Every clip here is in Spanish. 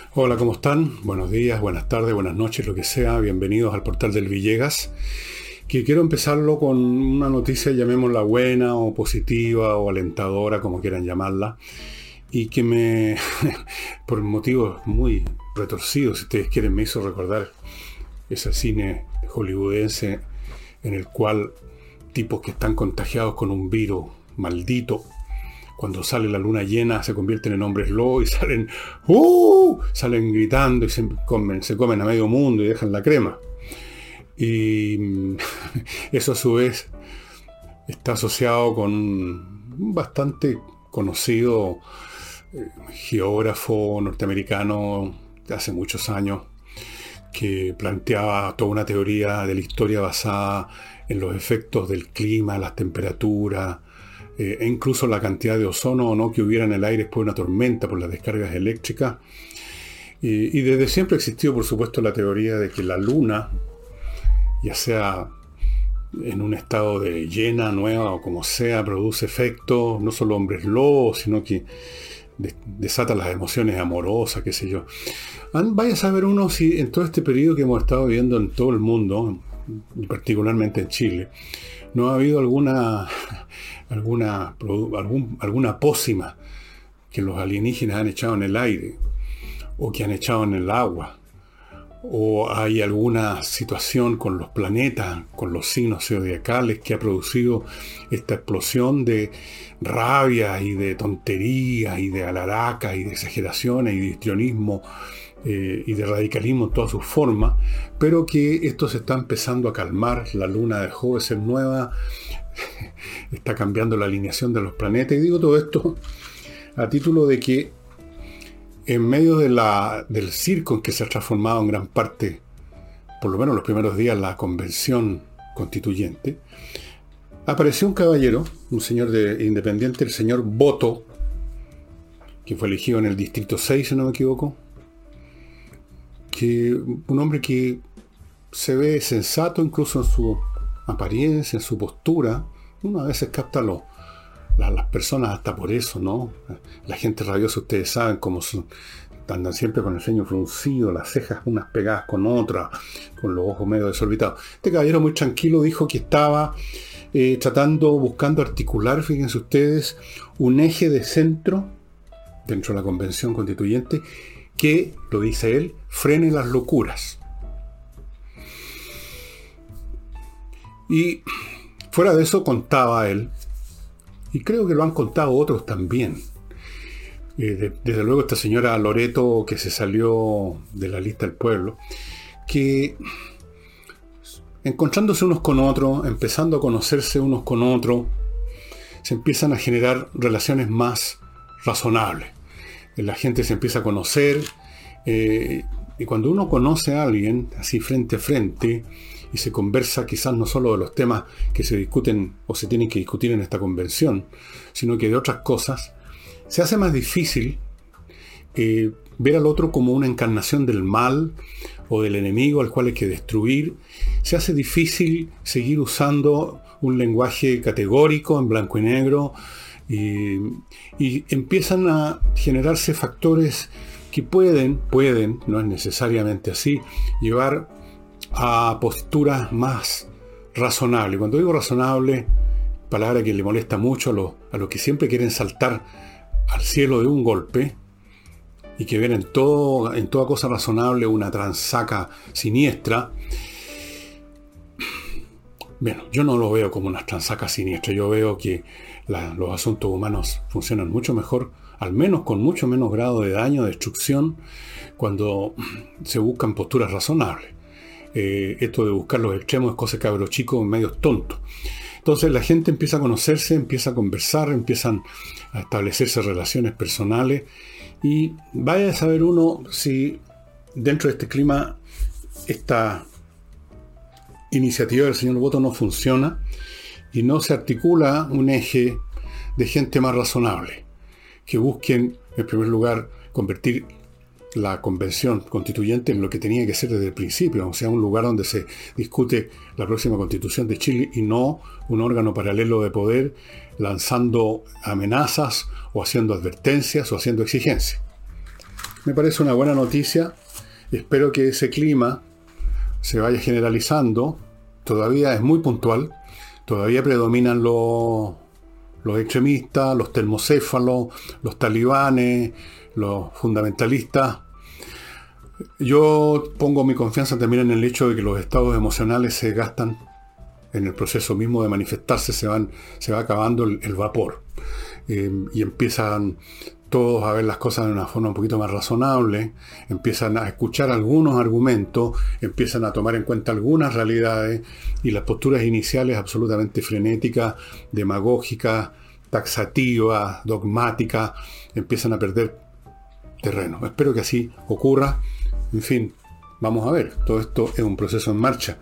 Hola, ¿cómo están? Buenos días, buenas tardes, buenas noches, lo que sea. Bienvenidos al portal del Villegas, que quiero empezarlo con una noticia, llamémosla buena o positiva o alentadora, como quieran llamarla, y que por motivos muy retorcidos, si ustedes quieren, me hizo recordar ese cine hollywoodense en el cual tipos que están contagiados con un virus maldito, cuando sale la luna llena se convierten en hombres lobo y salen, salen gritando y se comen a medio mundo y dejan la crema. Y eso a su vez está asociado con un bastante conocido geógrafo norteamericano de hace muchos años que planteaba toda una teoría de la historia basada en los efectos del clima, las temperaturas, e incluso la cantidad de ozono o no que hubiera en el aire después de una tormenta por las descargas eléctricas. Y desde siempre existió, por supuesto, la teoría de que la luna, ya sea en un estado de llena, nueva o como sea, produce efectos, no solo hombres lobos, sino que desata las emociones amorosas, qué sé yo. Vaya a saber uno si en todo este periodo que hemos estado viviendo en todo el mundo, y particularmente en Chile, no ha habido alguna pócima que los alienígenas han echado en el aire, o que han echado en el agua, o hay alguna situación con los planetas, con los signos zodiacales, que ha producido esta explosión de rabia y de tonterías y de alaraca y de exageraciones y de histrionismo y de radicalismo en todas sus formas, pero que esto se está empezando a calmar. La luna dejó de ser nueva, está cambiando la alineación de los planetas, y digo todo esto a título de que en medio del circo en que se ha transformado en gran parte, por lo menos los primeros días, la convención constituyente, apareció un caballero, un señor independiente, el señor Boto, que fue elegido en el distrito 6, si no me equivoco, un hombre que se ve sensato incluso en su apariencia, en su postura. Uno a veces capta las personas hasta por eso, ¿no? La gente rabiosa, ustedes saben cómo andan siempre con el ceño fruncido, las cejas unas pegadas con otras, con los ojos medio desorbitados. Este caballero muy tranquilo dijo que estaba buscando articular, fíjense ustedes, un eje de centro dentro de la convención constituyente que, lo dice él, frene las locuras. Y fuera de eso contaba él, y creo que lo han contado otros también, desde luego esta señora Loreto, que se salió de la lista del pueblo, que encontrándose unos con otros, empezando a conocerse unos con otros, se empiezan a generar relaciones más razonables. La gente se empieza a conocer, y cuando uno conoce a alguien así frente a frente y se conversa quizás no solo de los temas que se discuten o se tienen que discutir en esta convención, sino que de otras cosas, se hace más difícil ver al otro como una encarnación del mal o del enemigo al cual hay que destruir. Se hace difícil seguir usando un lenguaje categórico en blanco y negro, y empiezan a generarse factores que pueden, no es necesariamente así, llevar a posturas más razonables. Cuando digo razonable, palabra que le molesta mucho a los que siempre quieren saltar al cielo de un golpe y que ven en toda cosa razonable una transaca siniestra. Bueno, yo no lo veo como una transaca siniestra. Yo veo que los asuntos humanos funcionan mucho mejor, al menos con mucho menos grado de daño, de destrucción, cuando se buscan posturas razonables. Esto de buscar los extremos es cosa de cabros chicos medios tontos. Entonces la gente empieza a conocerse, empieza a conversar, empiezan a establecerse relaciones personales, y vaya a saber uno si dentro de este clima esta iniciativa del señor Boto no funciona y no se articula un eje de gente más razonable, que busquen, en primer lugar, convertir la convención constituyente en lo que tenía que ser desde el principio, o sea, un lugar donde se discute la próxima constitución de Chile y no un órgano paralelo de poder lanzando amenazas o haciendo advertencias o haciendo exigencias. Me parece una buena noticia. Espero que ese clima se vaya generalizando. Todavía es muy puntual. Todavía predominan los extremistas, los termocéfalos, los talibanes, los fundamentalistas. Yo pongo mi confianza también en el hecho de que los estados emocionales se gastan en el proceso mismo de manifestarse, se va acabando el vapor. Y empiezan todos a ver las cosas de una forma un poquito más razonable, empiezan a escuchar algunos argumentos, empiezan a tomar en cuenta algunas realidades, y las posturas iniciales absolutamente frenéticas, demagógicas, taxativas, dogmáticas, empiezan a perder terreno. Espero que así ocurra. En fin, vamos a ver. Todo esto es un proceso en marcha.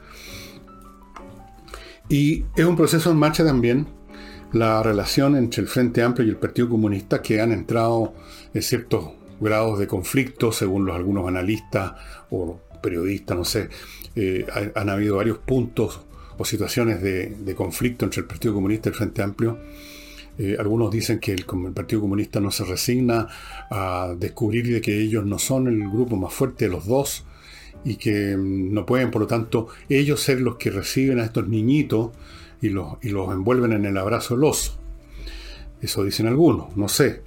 Y es un proceso en marcha también la relación entre el Frente Amplio y el Partido Comunista, que han entrado en ciertos grados de conflicto, según algunos analistas o periodistas, no sé. Han habido varios puntos o situaciones de conflicto entre el Partido Comunista y el Frente Amplio. Algunos dicen que el Partido Comunista no se resigna a descubrir de que ellos no son el grupo más fuerte de los dos y que no pueden, por lo tanto, ellos ser los que reciben a estos niñitos y los envuelven en el abrazo del oso. Eso dicen algunos, no sé.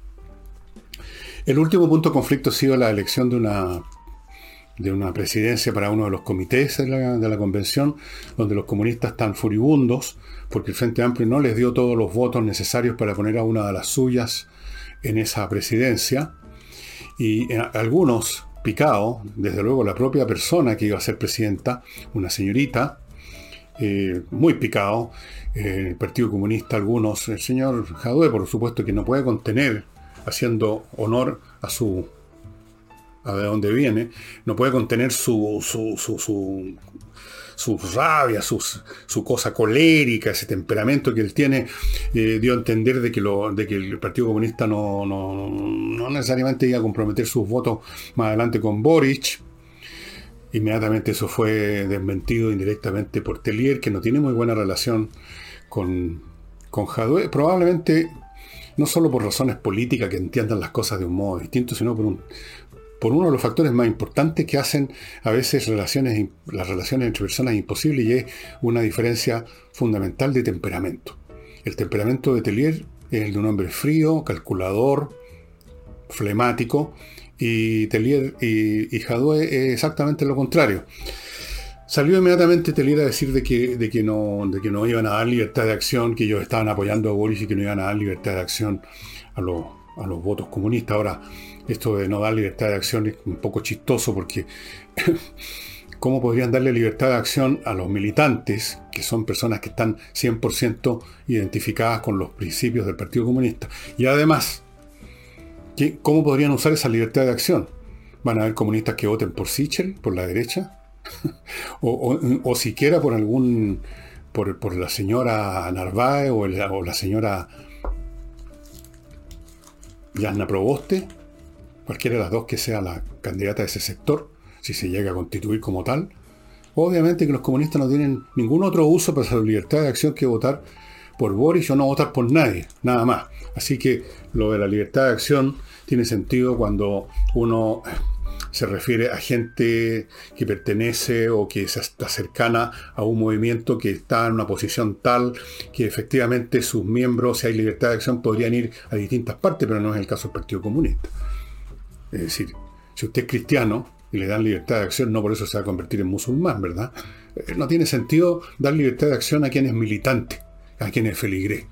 El último punto de conflicto ha sido la elección de una presidencia para uno de los comités de la convención, donde los comunistas están furibundos porque el Frente Amplio no les dio todos los votos necesarios para poner a una de las suyas en esa presidencia. Y algunos picados, desde luego la propia persona que iba a ser presidenta, una señorita, muy picado, el Partido Comunista, algunos, el señor Jadue, por supuesto, que no puede contener, haciendo honor a de dónde viene, no puede contener su rabia, su cosa colérica, ese temperamento que él tiene, dio a entender de que el Partido Comunista no necesariamente iba a comprometer sus votos más adelante con Boric. Inmediatamente eso fue desmentido indirectamente por Tellier, que no tiene muy buena relación con Jadue, probablemente no solo por razones políticas, que entiendan las cosas de un modo distinto, sino por uno de los factores más importantes que hacen a veces las relaciones entre personas imposibles, y es una diferencia fundamental de temperamento. El temperamento de Tellier es el de un hombre frío, calculador, flemático, y Tellier y Jadue es exactamente lo contrario. Salió inmediatamente Tellier a decir de que no iban a dar libertad de acción, que ellos estaban apoyando a Boris y que no iban a dar libertad de acción a los votos comunistas. Ahora, esto de no dar libertad de acción es un poco chistoso, porque ¿cómo podrían darle libertad de acción a los militantes, que son personas que están 100% identificadas con los principios del Partido Comunista? Y además, ¿cómo podrían usar esa libertad de acción? ¿Van a haber comunistas que voten por Sichel, por la derecha? o siquiera por la señora Narváez o la señora Yasna Proboste, cualquiera de las dos que sea la candidata de ese sector, si se llega a constituir como tal. Obviamente que los comunistas no tienen ningún otro uso para esa libertad de acción que votar por Boris o no votar por nadie, nada más. Así que lo de la libertad de acción tiene sentido cuando uno se refiere a gente que pertenece o que está cercana a un movimiento que está en una posición tal que efectivamente sus miembros, si hay libertad de acción, podrían ir a distintas partes, pero no es el caso del Partido Comunista. Es decir, si usted es cristiano y le dan libertad de acción, no por eso se va a convertir en musulmán, ¿verdad? No tiene sentido dar libertad de acción a quien es militante, a quien es feligrés.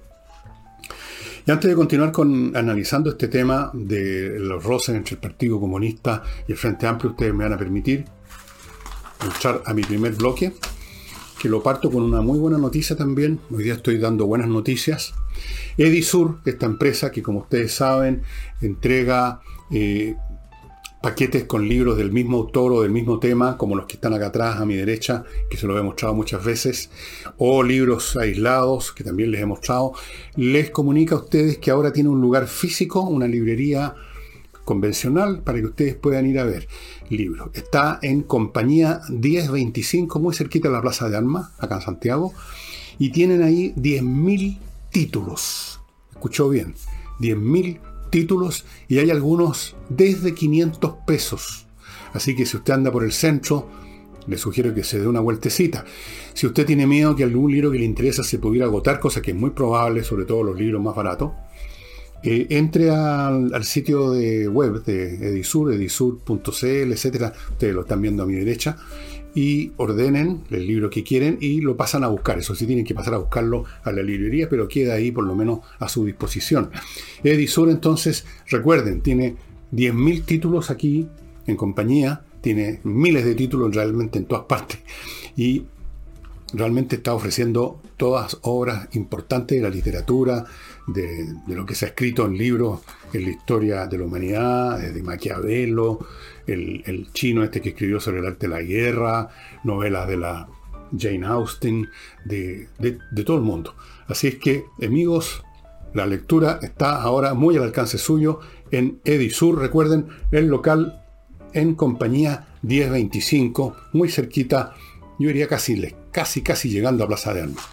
Y antes de continuar analizando este tema de los roces entre el Partido Comunista y el Frente Amplio, ustedes me van a permitir entrar a mi primer bloque, que lo parto con una muy buena noticia también. Hoy día estoy dando buenas noticias. Edisur, esta empresa que, como ustedes saben, entrega paquetes con libros del mismo autor o del mismo tema, como los que están acá atrás a mi derecha, que se los he mostrado muchas veces, o libros aislados, que también les he mostrado. Les comunica a ustedes que ahora tiene un lugar físico, una librería convencional, para que ustedes puedan ir a ver libros. Está en Compañía 1025, muy cerquita de la Plaza de Armas, acá en Santiago, y tienen ahí 10.000 títulos. Escuchó bien, 10.000 títulos y hay algunos desde 500 pesos. Así que si usted anda por el centro, le sugiero que se dé una vueltecita. Si usted tiene miedo que algún libro que le interesa se pudiera agotar, cosa que es muy probable, sobre todo los libros más baratos, entre al sitio de web de Edisur, edisur.cl, etcétera. Ustedes lo están viendo a mi derecha. Y ordenen el libro que quieren y lo pasan a buscar. Eso sí, tienen que pasar a buscarlo a la librería, pero queda ahí por lo menos a su disposición. Edisur, entonces, recuerden, tiene 10.000 títulos aquí en compañía, tiene miles de títulos realmente en todas partes y realmente está ofreciendo todas obras importantes de la literatura, de lo que se ha escrito en libros en la historia de la humanidad, desde Maquiavelo, el chino este que escribió sobre el arte de la guerra, novelas de la Jane Austen, de todo el mundo. Así es que, amigos, la lectura está ahora muy al alcance suyo en Edisur. Recuerden, el local en compañía 1025, muy cerquita, yo diría casi llegando a Plaza de Armas.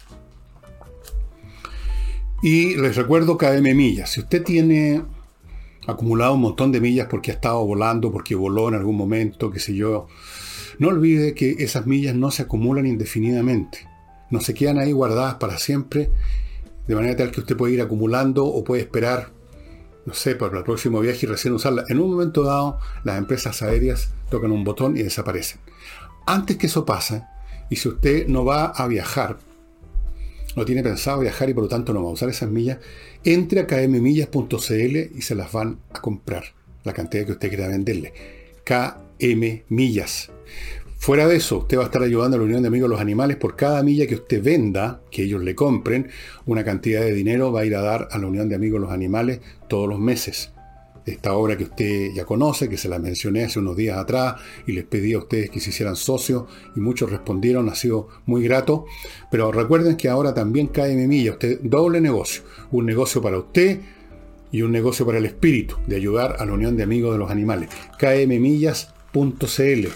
Y les recuerdo KM Millas. Si usted tiene acumulado un montón de millas porque ha estado volando, porque voló en algún momento, qué sé yo, no olvide que esas millas no se acumulan indefinidamente. No se quedan ahí guardadas para siempre, de manera tal que usted puede ir acumulando o puede esperar, no sé, para el próximo viaje y recién usarla. En un momento dado, las empresas aéreas tocan un botón y desaparecen. Antes que eso pase, y si usted no va a viajar, no tiene pensado viajar y por lo tanto no va a usar esas millas, entre a kmmillas.cl y se las van a comprar, la cantidad que usted quiera venderle. KM Millas. Fuera de eso, usted va a estar ayudando a la Unión de Amigos de los Animales. Por cada milla que usted venda, que ellos le compren, una cantidad de dinero va a ir a dar a la Unión de Amigos de los Animales todos los meses. Esta obra que usted ya conoce, que se la mencioné hace unos días atrás y les pedí a ustedes que se hicieran socios y muchos respondieron, ha sido muy grato. Pero recuerden que ahora también KM Millas, usted doble negocio, un negocio para usted y un negocio para el espíritu, de ayudar a la Unión de Amigos de los Animales. kmmillas.cl.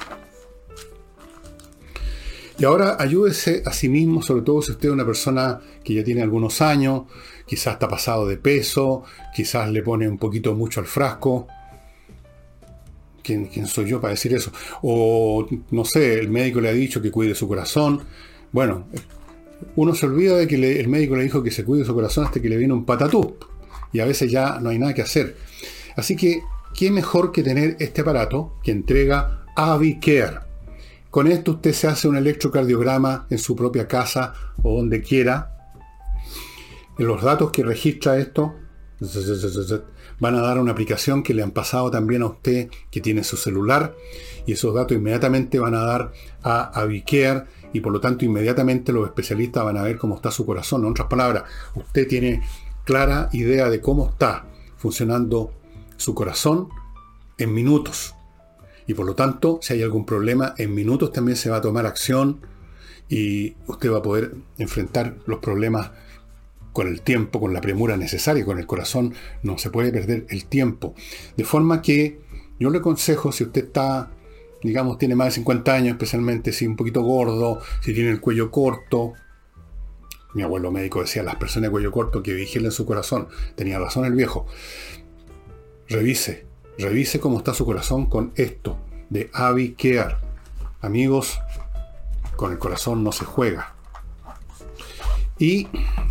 Y ahora ayúdese a sí mismo, sobre todo si usted es una persona que ya tiene algunos años, quizás está pasado de peso, quizás le pone un poquito mucho al frasco. ¿Quién soy yo para decir eso? O, no sé, el médico le ha dicho que cuide su corazón. Bueno, uno se olvida de que el médico le dijo que se cuide su corazón hasta que le viene un patatú. Y a veces ya no hay nada que hacer. Así que, ¿qué mejor que tener este aparato que entrega AviCare? Con esto usted se hace un electrocardiograma en su propia casa o donde quiera. Los datos que registra esto van a dar una aplicación que le han pasado también a usted que tiene su celular y esos datos inmediatamente van a dar a AviCare y por lo tanto inmediatamente los especialistas van a ver cómo está su corazón. En otras palabras, usted tiene clara idea de cómo está funcionando su corazón en minutos. Y por lo tanto, si hay algún problema, en minutos también se va a tomar acción y usted va a poder enfrentar los problemas con el tiempo, con la premura necesaria. Con el corazón no se puede perder el tiempo. De forma que yo le aconsejo, si usted está, digamos, tiene más de 50 años, especialmente si un poquito gordo, si tiene el cuello corto. Mi abuelo médico decía, las personas de cuello corto que vigilen su corazón. Tenía razón el viejo. Revise cómo está su corazón con esto de AviCare. Amigos, con el corazón no se juega. Y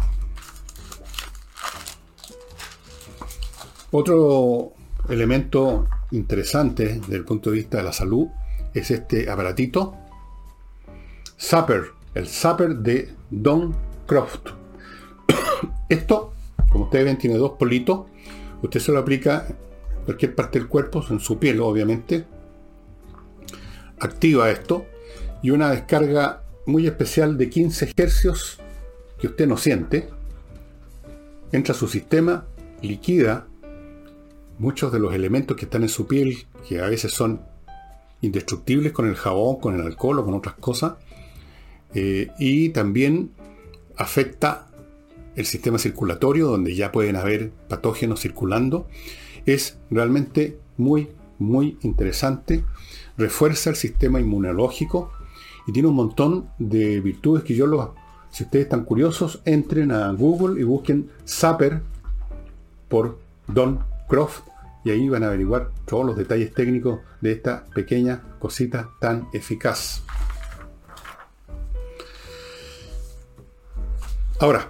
otro elemento interesante desde el punto de vista de la salud es este aparatito Zapper, el Zapper de Don Croft. Esto, como ustedes ven, tiene dos politos. Usted se lo aplica cualquier parte del cuerpo, en su piel obviamente, activa esto y una descarga muy especial de 15 hercios que usted no siente, entra a su sistema, liquida muchos de los elementos que están en su piel, que a veces son indestructibles con el jabón, con el alcohol o con otras cosas, y también afecta el sistema circulatorio, donde ya pueden haber patógenos circulando. Es realmente muy interesante, refuerza el sistema inmunológico y tiene un montón de virtudes que si ustedes están curiosos, entren a Google y busquen Zapper por Don Croft, y ahí van a averiguar todos los detalles técnicos de esta pequeña cosita tan eficaz. Ahora,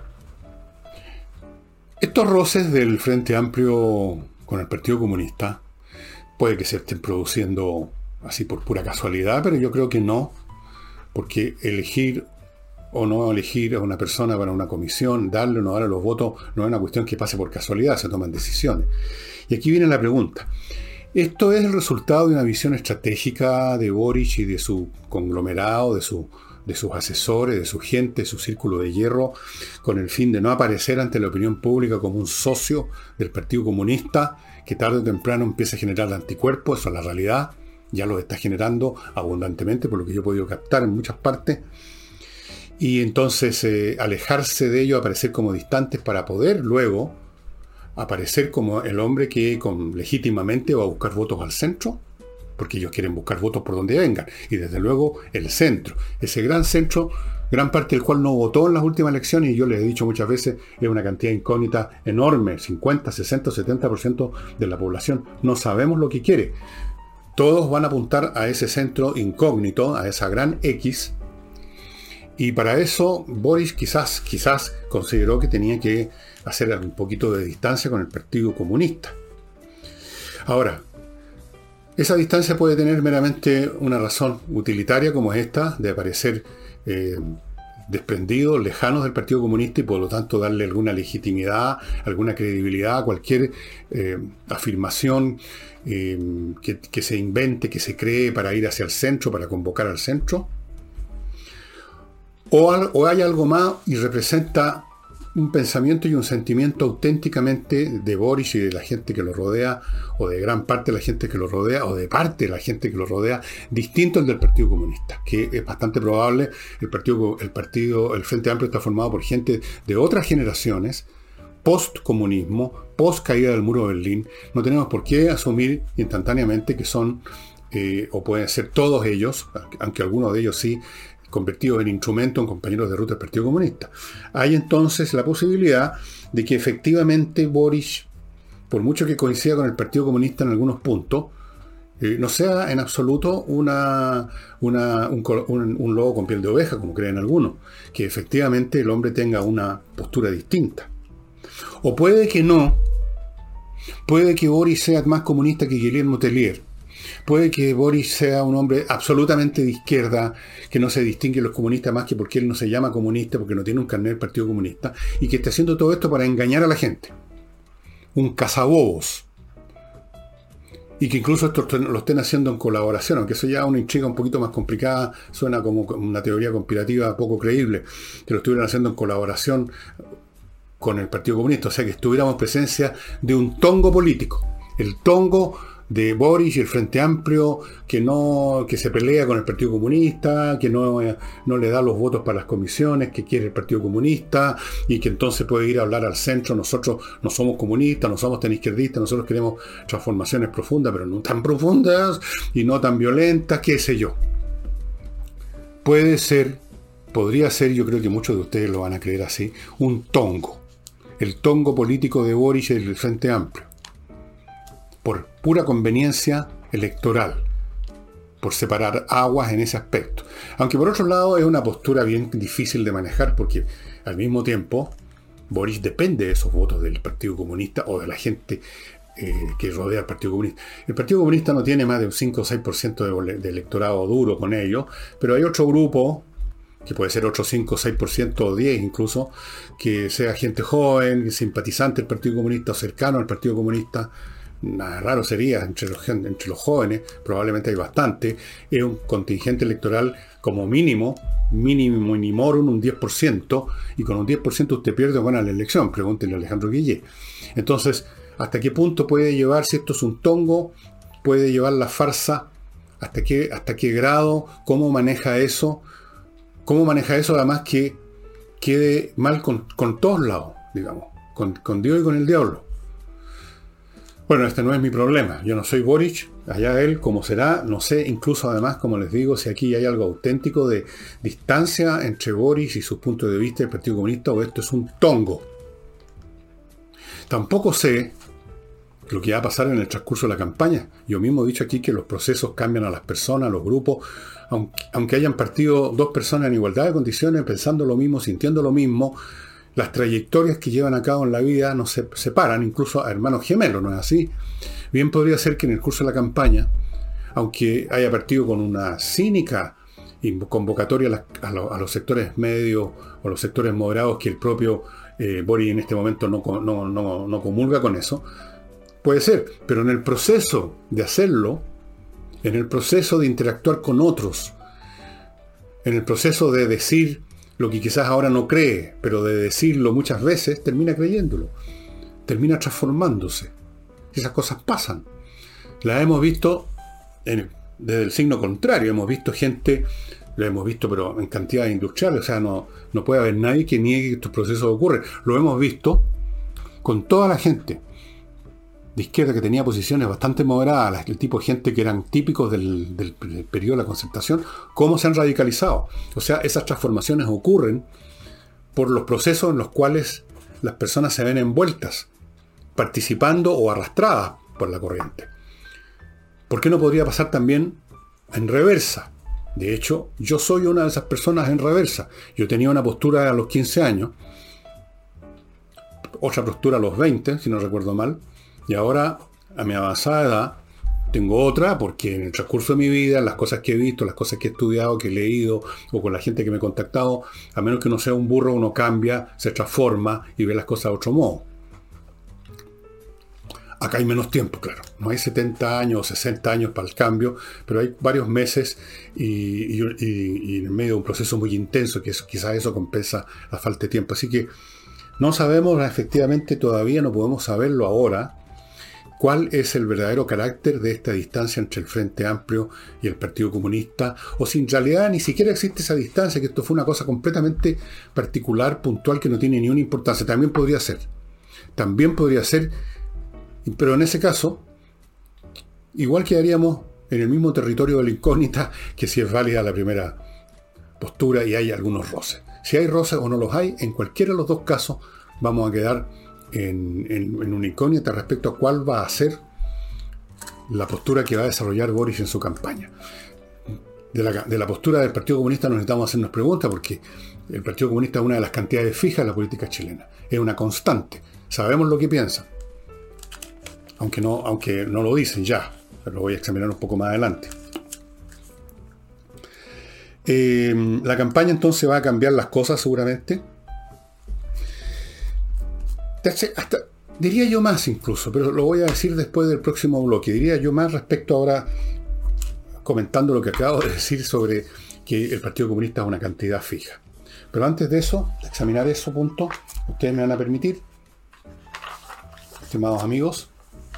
estos roces del Frente Amplio con el Partido Comunista puede que se estén produciendo así por pura casualidad, pero yo creo que no, porque elegir o no elegir a una persona para una comisión, darle o no darle los votos, no es una cuestión que pase por casualidad, se toman decisiones. Y aquí viene la pregunta. ¿Esto es el resultado de una visión estratégica de Boric y de su conglomerado, de sus asesores, de su gente, de su círculo de hierro, con el fin de no aparecer ante la opinión pública como un socio del Partido Comunista que tarde o temprano empieza a generar anticuerpos? Eso es la realidad, ya lo está generando abundantemente, por lo que yo he podido captar en muchas partes. Y entonces alejarse de ello, aparecer como distantes para poder luego aparecer como el hombre que legítimamente va a buscar votos al centro, porque ellos quieren buscar votos por donde vengan. Y desde luego el centro, ese gran centro, gran parte del cual no votó en las últimas elecciones, y yo les he dicho muchas veces, es una cantidad incógnita enorme, 50, 60, 70% de la población no sabemos lo que quiere. Todos van a apuntar a ese centro incógnito, a esa gran X. Y para eso Boris quizás consideró que tenía que hacer un poquito de distancia con el Partido Comunista. Ahora, esa distancia puede tener meramente una razón utilitaria como es esta, de aparecer desprendidos, lejanos del Partido Comunista y por lo tanto darle alguna legitimidad, alguna credibilidad a cualquier afirmación que se invente, que se cree para ir hacia el centro, para convocar al centro. O hay algo más y representa un pensamiento y un sentimiento auténticamente de Boris y de la gente que lo rodea, o de gran parte de la gente que lo rodea, o de parte de la gente que lo rodea, distinto al del Partido Comunista, que es bastante probable. El Frente Amplio está formado por gente de otras generaciones, post-comunismo, post-caída del muro de Berlín. No tenemos por qué asumir instantáneamente que son, o pueden ser todos ellos, aunque algunos de ellos sí, convertidos en instrumento, en compañeros de ruta del Partido Comunista. Hay entonces la posibilidad de que efectivamente Boris, por mucho que coincida con el Partido Comunista en algunos puntos, no sea en absoluto un lobo con piel de oveja, como creen algunos, que efectivamente el hombre tenga una postura distinta. O puede que no, puede que Boris sea más comunista que Guillermo Tellier. Puede que Boris sea un hombre absolutamente de izquierda, que no se distingue de los comunistas más que porque él no se llama comunista, porque no tiene un carnet del Partido Comunista, y que esté haciendo todo esto para engañar a la gente. Un cazabobos. Y que incluso esto lo estén haciendo en colaboración, aunque eso ya es una intriga un poquito más complicada, suena como una teoría conspirativa poco creíble, que lo estuvieran haciendo en colaboración con el Partido Comunista, o sea que estuviéramos en presencia de un tongo político. El tongo de Boris y el Frente Amplio que se pelea con el Partido Comunista, que no le da los votos para las comisiones que quiere el Partido Comunista, y que entonces puede ir a hablar al centro. Nosotros no somos comunistas, no somos tan izquierdistas, nosotros queremos transformaciones profundas, pero no tan profundas y no tan violentas, qué sé yo. Podría ser, yo creo que muchos de ustedes lo van a creer así, un tongo. El tongo político de Boris y del Frente Amplio. Por pura conveniencia electoral, por separar aguas en ese aspecto. Aunque por otro lado es una postura bien difícil de manejar, porque al mismo tiempo Boris depende de esos votos del Partido Comunista o de la gente que rodea al Partido Comunista. El Partido Comunista no tiene más de un 5 o 6% de electorado duro con ellos, pero hay otro grupo, que puede ser otro 5, 6% o 10 incluso, que sea gente joven, simpatizante del Partido Comunista o cercano al Partido Comunista. Nada raro sería entre los jóvenes, probablemente hay bastante. Es un contingente electoral como mínimo minimorum, un 10%, y con un 10% usted pierde o gana la elección. Pregúntenle a Alejandro Guillé. Entonces, ¿hasta qué punto puede llevar, si esto es un tongo, puede llevar la farsa? ¿Hasta qué grado? ¿Cómo maneja eso? ¿Cómo maneja eso además que quede mal con todos lados, digamos, con Dios y con el diablo? Bueno, este no es mi problema. Yo no soy Boric, allá él, como será, no sé, incluso además, como les digo, si aquí hay algo auténtico de distancia entre Boric y sus puntos de vista del Partido Comunista, o esto es un tongo. Tampoco sé lo que va a pasar en el transcurso de la campaña. Yo mismo he dicho aquí que los procesos cambian a las personas, a los grupos, aunque hayan partido dos personas en igualdad de condiciones, pensando lo mismo, sintiendo lo mismo, las trayectorias que llevan a cabo en la vida no se separan, incluso a hermanos gemelos, ¿no es así? Bien podría ser que en el curso de la campaña, aunque haya partido con una cínica convocatoria a los sectores medios o los sectores moderados, que el propio Boric en este momento no comulga con eso, puede ser, pero en el proceso de hacerlo, en el proceso de interactuar con otros, en el proceso de decir lo que quizás ahora no cree, pero de decirlo muchas veces, termina creyéndolo, termina transformándose. Esas cosas pasan. Las hemos visto desde el signo contrario, hemos visto gente, lo hemos visto pero en cantidades industriales, o sea, no puede haber nadie que niegue que estos procesos ocurren. Lo hemos visto con toda la gente de izquierda que tenía posiciones bastante moderadas, el tipo de gente que eran típicos del periodo de la Concertación, cómo se han radicalizado. O sea, esas transformaciones ocurren por los procesos en los cuales las personas se ven envueltas, participando o arrastradas por la corriente. ¿Por qué no podría pasar también en reversa? De hecho, yo soy una de esas personas en reversa. Yo tenía una postura a los 15 años, otra postura a los 20, si no recuerdo mal, y ahora, a mi avanzada edad, tengo otra, porque en el transcurso de mi vida, las cosas que he visto, las cosas que he estudiado, que he leído, o con la gente que me he contactado, a menos que no sea un burro, uno cambia, se transforma y ve las cosas de otro modo. Acá hay menos tiempo, claro. No hay 70 años o 60 años para el cambio, pero hay varios meses y en medio de un proceso muy intenso, que quizás eso compensa la falta de tiempo. Así que no sabemos efectivamente, todavía no podemos saberlo ahora, cuál es el verdadero carácter de esta distancia entre el Frente Amplio y el Partido Comunista, o si en realidad ni siquiera existe esa distancia, que esto fue una cosa completamente particular, puntual, que no tiene ni una importancia. También podría ser, pero en ese caso, igual quedaríamos en el mismo territorio de la incógnita, que si es válida la primera postura y hay algunos roces. Si hay roces o no los hay, en cualquiera de los dos casos vamos a quedar en una incógnita respecto a cuál va a ser la postura que va a desarrollar Boric en su campaña. De la postura del Partido Comunista no necesitamos hacernos preguntas, porque el Partido Comunista es una de las cantidades fijas de la política chilena. Es una constante. Sabemos lo que piensan. Aunque no lo dicen ya. Lo voy a examinar un poco más adelante. La campaña entonces va a cambiar las cosas seguramente. Hasta diría yo más incluso, pero lo voy a decir después del próximo bloque. Diría yo más respecto ahora, comentando lo que acabo de decir sobre que el Partido Comunista es una cantidad fija. Pero antes de eso, de examinar ese punto, ustedes me van a permitir, estimados amigos,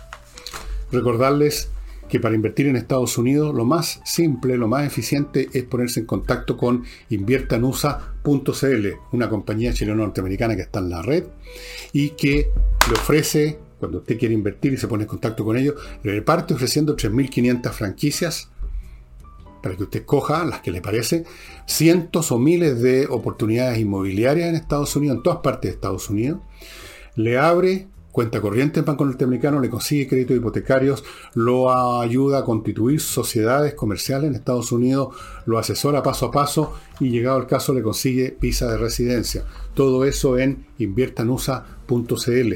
recordarles que para invertir en Estados Unidos lo más simple, lo más eficiente es ponerse en contacto con inviertanusa.cl, una compañía chileno-norteamericana que está en la red y que le ofrece, cuando usted quiere invertir y se pone en contacto con ellos, le parte ofreciendo 3.500 franquicias para que usted coja las que le parece, cientos o miles de oportunidades inmobiliarias en Estados Unidos, en todas partes de Estados Unidos, le abre cuenta corriente en Banco Norteamericano, le consigue créditos hipotecarios, lo ayuda a constituir sociedades comerciales en Estados Unidos, lo asesora paso a paso y, llegado el caso, le consigue visa de residencia. Todo eso en inviertanusa.cl.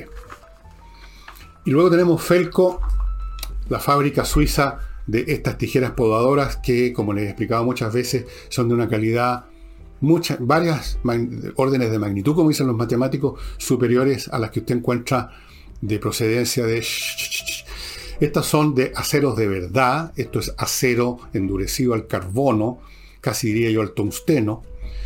Y luego tenemos Felco, la fábrica suiza de estas tijeras podadoras que, como les he explicado muchas veces, son de una calidad, varias órdenes de magnitud, como dicen los matemáticos, superiores a las que usted encuentra de procedencia de... Estas son de aceros de verdad. Esto es acero endurecido al carbono, casi diría yo al tungsteno.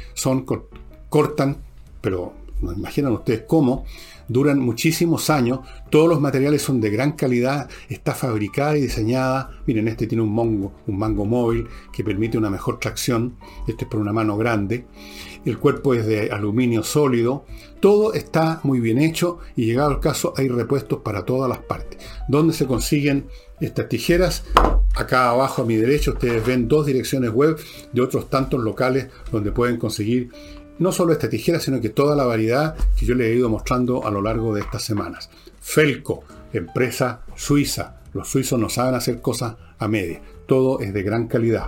Cortan, pero no imaginan ustedes cómo, duran muchísimos años, todos los materiales son de gran calidad, está fabricada y diseñada. Miren, este tiene un mango móvil que permite una mejor tracción, este es por una mano grande, el cuerpo es de aluminio sólido, todo está muy bien hecho y, llegado al caso, hay repuestos para todas las partes. ¿Dónde se consiguen estas tijeras? Acá abajo a mi derecha ustedes ven dos direcciones web de otros tantos locales donde pueden conseguir no solo esta tijera, sino que toda la variedad que yo les he ido mostrando a lo largo de estas semanas. Felco empresa suiza. Los suizos no saben hacer cosas a medias. Todo es de gran calidad.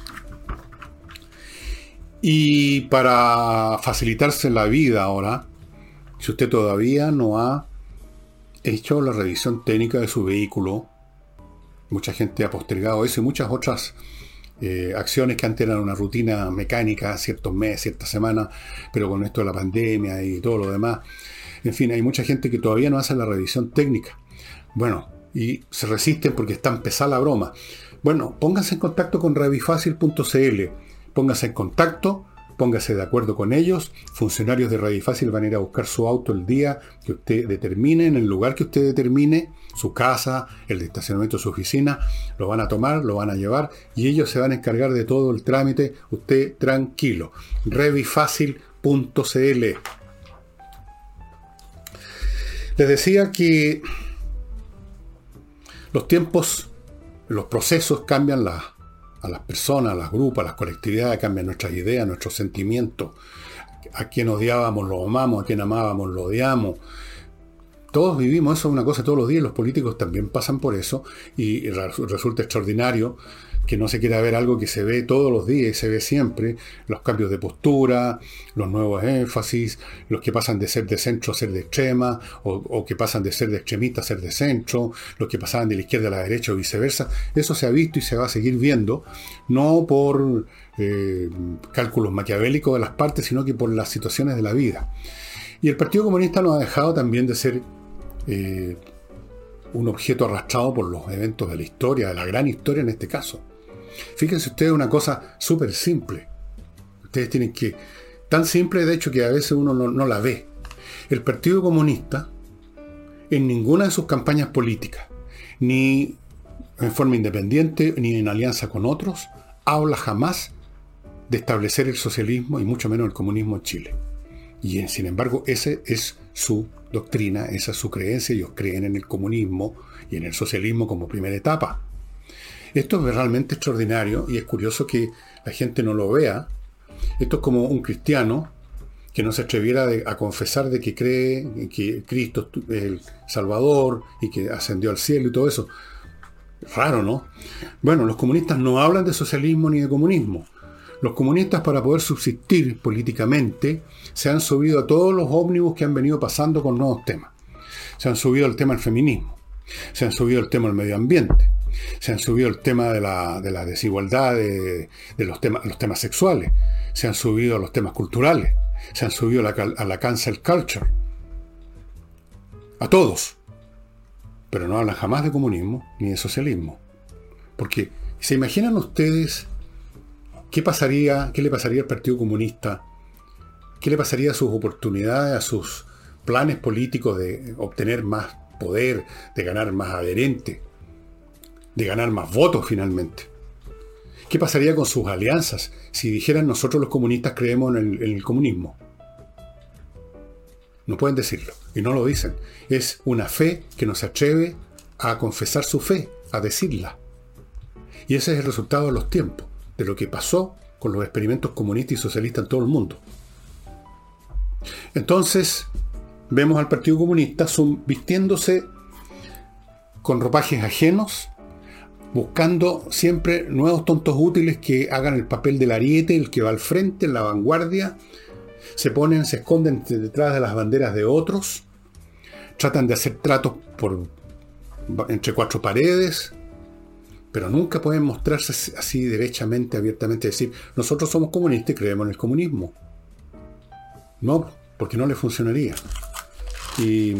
Y para facilitarse la vida ahora, si usted todavía no ha hecho la revisión técnica de su vehículo, mucha gente ha postergado eso y muchas otras acciones que antes eran una rutina mecánica, ciertos meses, ciertas semanas, pero con esto de la pandemia y todo lo demás, en fin, hay mucha gente que todavía no hace la revisión técnica. Bueno, y se resisten porque es tan pesada la broma. Bueno, pónganse en contacto con revifacil.cl, pónganse en contacto, póngase de acuerdo con ellos. Funcionarios de Revifacil van a ir a buscar su auto el día que usted determine, en el lugar que usted determine, su casa, el estacionamiento de su oficina, lo van a tomar, lo van a llevar y ellos se van a encargar de todo el trámite. Usted tranquilo. Revifacil.cl. Les decía que los tiempos, los procesos cambian a las personas, a los grupos, a las colectividades, cambian nuestras ideas, nuestros sentimientos. A quien odiábamos lo amamos, a quien amábamos lo odiamos. Todos vivimos eso, es una cosa todos los días. Los políticos también pasan por eso y resulta extraordinario que no se quiera ver algo que se ve todos los días y se ve siempre. Los cambios de postura, los nuevos énfasis, los que pasan de ser de centro a ser de extrema, o que pasan de ser de extremista a ser de centro, los que pasaban de la izquierda a la derecha o viceversa. Eso se ha visto y se va a seguir viendo, no por cálculos maquiavélicos de las partes, sino que por las situaciones de la vida. Y el Partido Comunista no ha dejado también de ser un objeto arrastrado por los eventos de la historia, de la gran historia en este caso. Fíjense ustedes una cosa súper simple. Ustedes tienen que... Tan simple, de hecho, que a veces uno no la ve. El Partido Comunista, en ninguna de sus campañas políticas, ni en forma independiente, ni en alianza con otros, habla jamás de establecer el socialismo y mucho menos el comunismo en Chile. Y sin embargo, esa es su doctrina, esa es su creencia. Ellos creen en el comunismo y en el socialismo como primera etapa. Esto es realmente extraordinario y es curioso que la gente no lo vea. Esto es como un cristiano que no se atreviera a confesar de que cree que Cristo es el Salvador y que ascendió al cielo y todo eso. Raro, ¿no? Bueno, los comunistas no hablan de socialismo ni de comunismo. Los comunistas, para poder subsistir políticamente, se han subido a todos los ómnibus que han venido pasando con nuevos temas. Se han subido al tema del feminismo, se han subido al tema del medio ambiente, se han subido al tema de la desigualdad, de los temas sexuales, se han subido a los temas culturales, se han subido a la cancel culture. A todos. Pero no hablan jamás de comunismo ni de socialismo. Porque, ¿se imaginan ustedes qué le pasaría al Partido Comunista? ¿Qué le pasaría a sus oportunidades, a sus planes políticos de obtener más poder, de ganar más adherentes, de ganar más votos finalmente? ¿Qué pasaría con sus alianzas si dijeran nosotros los comunistas creemos en el comunismo? No pueden decirlo y no lo dicen. Es una fe que no se atreve a confesar su fe, a decirla. Y ese es el resultado de los tiempos, de lo que pasó con los experimentos comunistas y socialistas en todo el mundo. Entonces, vemos al Partido Comunista vistiéndose con ropajes ajenos, buscando siempre nuevos tontos útiles que hagan el papel del ariete, el que va al frente, en la vanguardia. Se esconden detrás de las banderas de otros, tratan de hacer tratos entre cuatro paredes, pero nunca pueden mostrarse así derechamente, abiertamente, decir, nosotros somos comunistas y creemos en el comunismo. No, porque no le funcionaría. Y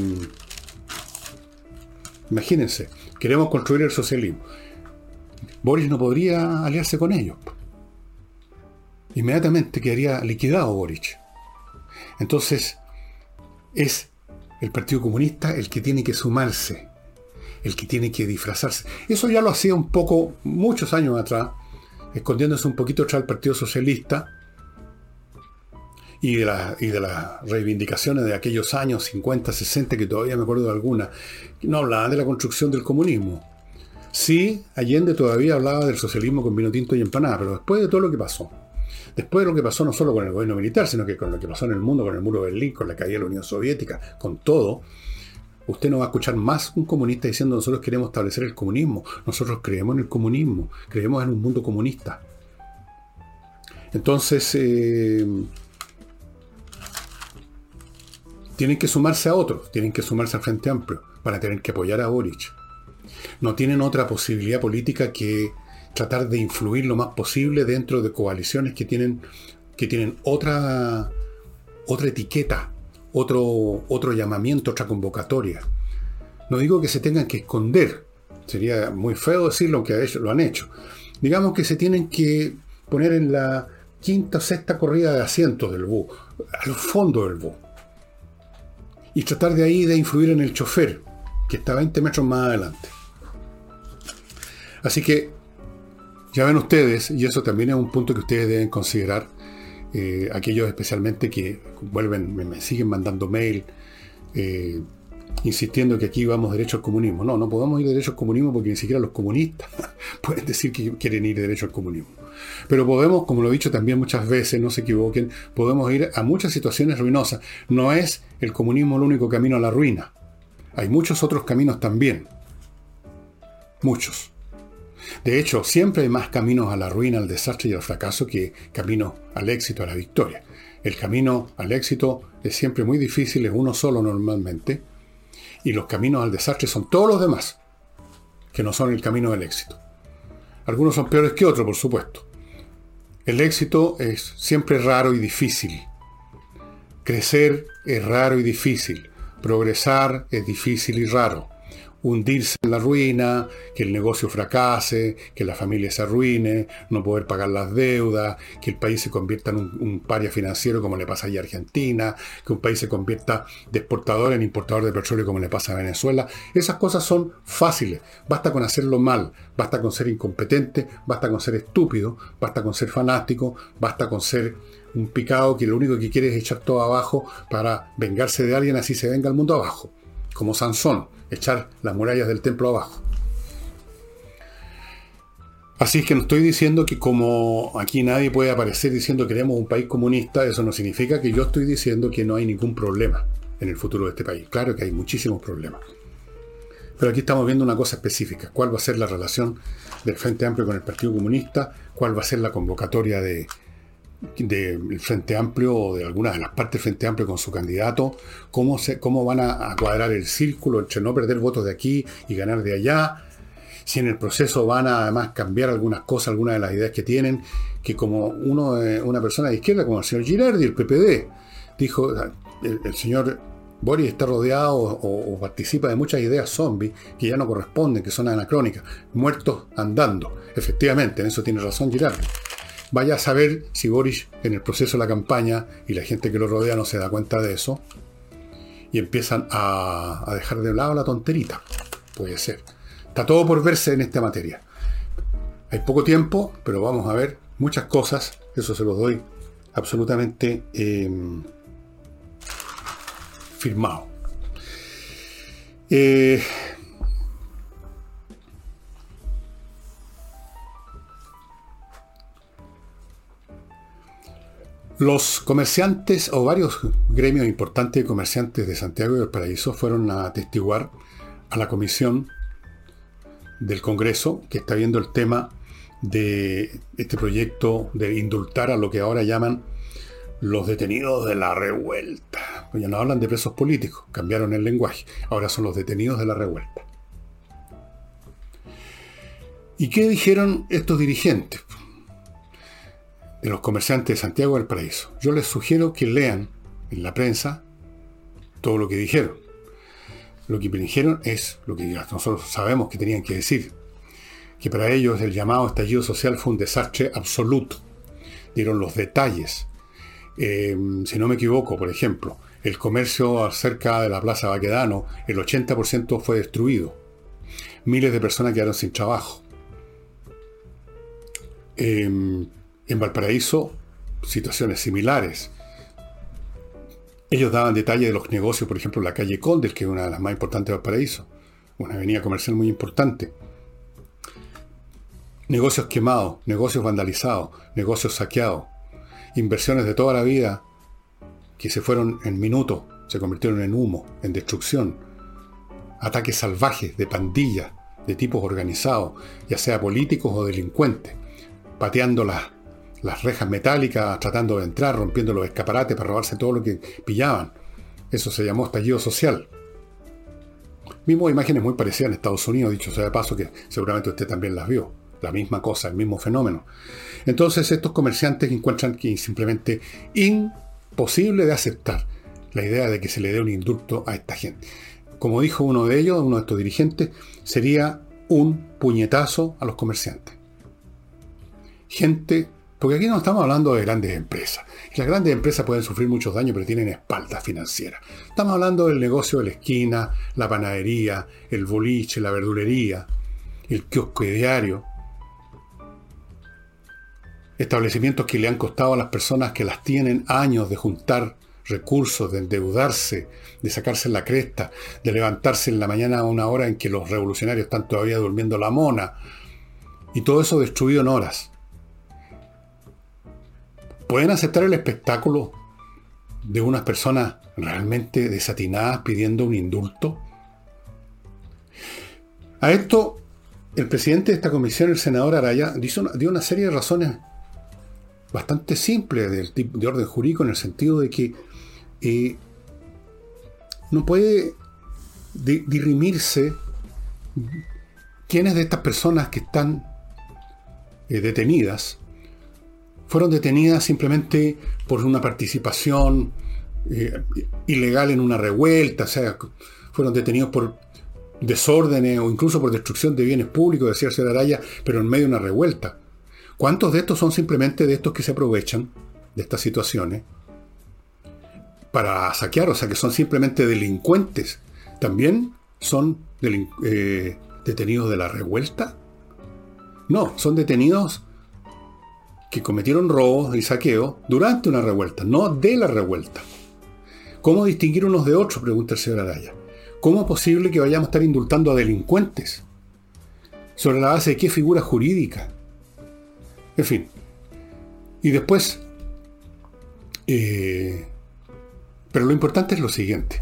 imagínense, queremos construir el socialismo. Boris no podría aliarse con ellos. Inmediatamente quedaría liquidado Boris. Entonces, es el Partido Comunista el que tiene que sumarse, el que tiene que disfrazarse. Eso ya lo hacía un poco, muchos años atrás, escondiéndose un poquito tras el Partido Socialista y de las reivindicaciones de aquellos años 50, 60, que todavía me acuerdo de algunas, no hablaban de la construcción del comunismo. Sí, Allende todavía hablaba del socialismo con vino tinto y empanada, pero después de todo lo que pasó, después de lo que pasó no solo con el gobierno militar, sino que con lo que pasó en el mundo, con el muro de Berlín, con la caída de la Unión Soviética, con todo, Usted no va a escuchar más un comunista diciendo nosotros queremos establecer el comunismo. Nosotros creemos en el comunismo, creemos en un mundo comunista. Entonces, tienen que sumarse a otros, tienen que sumarse al Frente Amplio, van a tener que apoyar a Boric. No tienen otra posibilidad política que tratar de influir lo más posible dentro de coaliciones que tienen otra etiqueta, otro llamamiento, otra convocatoria. No digo que se tengan que esconder, sería muy feo decirlo, aunque lo han hecho. Digamos que se tienen que poner en la quinta o sexta corrida de asientos del bus, al fondo del bus, y tratar de ahí de influir en el chofer, que está 20 metros más adelante. Así que, ya ven ustedes, y eso también es un punto que ustedes deben considerar, aquellos especialmente que me siguen mandando mail, insistiendo que aquí vamos derecho al comunismo. No, no podemos ir derecho al comunismo porque ni siquiera los comunistas pueden decir que quieren ir derecho al comunismo. Pero podemos, como lo he dicho también muchas veces, no se equivoquen, podemos ir a muchas situaciones ruinosas. No es el comunismo el único camino a la ruina. Hay muchos otros caminos también. Muchos. De hecho, siempre hay más caminos a la ruina, al desastre y al fracaso que caminos al éxito, a la victoria. El camino al éxito es siempre muy difícil, es uno solo normalmente, y los caminos al desastre son todos los demás, que no son el camino del éxito. Algunos son peores que otros, por supuesto. El éxito es siempre raro y difícil. Crecer es raro y difícil. Progresar es difícil y raro. Hundirse en la ruina, que el negocio fracase, que la familia se arruine, no poder pagar las deudas, que el país se convierta en un paria financiero como le pasa allá a Argentina, que un país se convierta de exportador en importador de petróleo como le pasa a Venezuela. Esas cosas son fáciles, basta con hacerlo mal, basta con ser incompetente, basta con ser estúpido, basta con ser fanático, basta con ser un picado que lo único que quiere es echar todo abajo para vengarse de alguien, así se venga el mundo abajo, como Sansón. Echar las murallas del templo abajo. Así es que no estoy diciendo que como aquí nadie puede aparecer diciendo que queremos un país comunista, eso no significa que yo estoy diciendo que no hay ningún problema en el futuro de este país. Claro que hay muchísimos problemas. Pero aquí estamos viendo una cosa específica. ¿Cuál va a ser la relación del Frente Amplio con el Partido Comunista? ¿Cuál va a ser la convocatoria del Frente Amplio o de algunas de las partes del Frente Amplio con su candidato? ¿Cómo van a cuadrar el círculo entre no perder votos de aquí y ganar de allá? Si en el proceso van a además cambiar algunas cosas, algunas de las ideas que tienen, que como una persona de izquierda, como el señor Girardi, el PPD, dijo, el señor Boric está rodeado o participa de muchas ideas zombies que ya no corresponden, que son anacrónicas, muertos andando. Efectivamente, en eso tiene razón Girardi. Vaya a saber si Boric en el proceso de la campaña y la gente que lo rodea no se da cuenta de eso y empiezan a dejar de lado la tonterita. Puede ser. Está todo por verse en esta materia. Hay poco tiempo, pero vamos a ver muchas cosas. Eso se los doy absolutamente firmado. Los comerciantes o varios gremios importantes de comerciantes de Santiago y Valparaíso fueron a atestiguar a la comisión del Congreso que está viendo el tema de este proyecto de indultar a lo que ahora llaman los detenidos de la revuelta. Pues ya no hablan de presos políticos, cambiaron el lenguaje. Ahora son los detenidos de la revuelta. ¿Y qué dijeron estos dirigentes de los comerciantes de Santiago del Paraíso? Yo les sugiero que lean en la prensa todo lo que dijeron. Lo que dijeron es lo que nosotros sabemos que tenían que decir. Que para ellos el llamado estallido social fue un desastre absoluto. Dieron los detalles. Si no me equivoco, por ejemplo, el comercio cerca de la Plaza Baquedano, el 80% fue destruido. Miles de personas quedaron sin trabajo. En Valparaíso, situaciones similares. Ellos daban detalles de los negocios, por ejemplo, la calle Condes, que es una de las más importantes de Valparaíso, una avenida comercial muy importante. Negocios quemados, negocios vandalizados, negocios saqueados, inversiones de toda la vida que se fueron en minutos, se convirtieron en humo, en destrucción. ataques salvajes de pandillas, de tipos organizados, ya sea políticos o delincuentes, pateando las rejas metálicas, tratando de entrar, rompiendo los escaparates para robarse todo lo que pillaban. Eso se llamó estallido social. Mismo imágenes muy parecidas en Estados Unidos, dicho sea de paso, que seguramente usted también las vio. La misma cosa, el mismo fenómeno. Entonces estos comerciantes encuentran que es simplemente imposible de aceptar la idea de que se le dé un indulto a esta gente. Como dijo uno de ellos, uno de estos dirigentes, sería un puñetazo a los comerciantes. Gente, porque aquí no estamos hablando de grandes empresas. Las grandes empresas pueden sufrir muchos daños, pero tienen espaldas financieras. Estamos hablando del negocio de la esquina, la panadería, el boliche, la verdulería, el kiosco diario. Establecimientos que le han costado a las personas que las tienen años de juntar recursos, de endeudarse, de sacarse la cresta, de levantarse en la mañana a una hora en que los revolucionarios están todavía durmiendo la mona. Y todo eso destruido en horas. ¿Pueden aceptar el espectáculo de unas personas realmente desatinadas pidiendo un indulto? A esto, el presidente de esta comisión, el senador Araya, dio una serie de razones bastante simples de orden jurídico, en el sentido de que no puede dirimirse quiénes de estas personas que están detenidas fueron detenidas simplemente por una participación ilegal en una revuelta, o sea, fueron detenidos por desórdenes o incluso por destrucción de bienes públicos, decía el señor Araya, pero en medio de una revuelta. ¿Cuántos de estos son simplemente de estos que se aprovechan de estas situaciones para saquear? O sea, que son simplemente delincuentes. ¿También son detenidos de la revuelta? No, son detenidos que cometieron robos y saqueos durante una revuelta, no de la revuelta. ¿Cómo distinguir unos de otros?, pregunta el señor Araya. ¿Cómo es posible que vayamos a estar indultando a delincuentes? ¿Sobre la base de qué figura jurídica? En fin. Y después... pero lo importante es lo siguiente.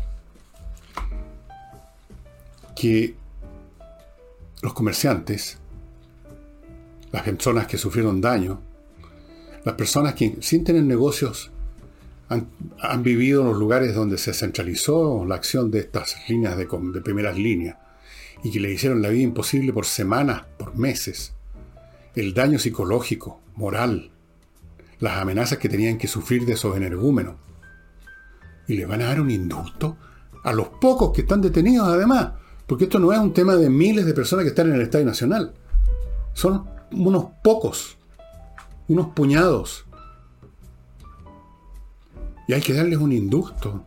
Que los comerciantes, las personas que sufrieron daño, las personas que sin tener negocios han vivido en los lugares donde se centralizó la acción de estas líneas de primeras líneas y que le hicieron la vida imposible por semanas, por meses, el daño psicológico, moral, las amenazas que tenían que sufrir de esos energúmenos. ¿Y le van a dar un indulto a los pocos que están detenidos además? Porque esto no es un tema de miles de personas que están en el Estadio Nacional. Son unos pocos, unos puñados. Y hay que darles un indulto.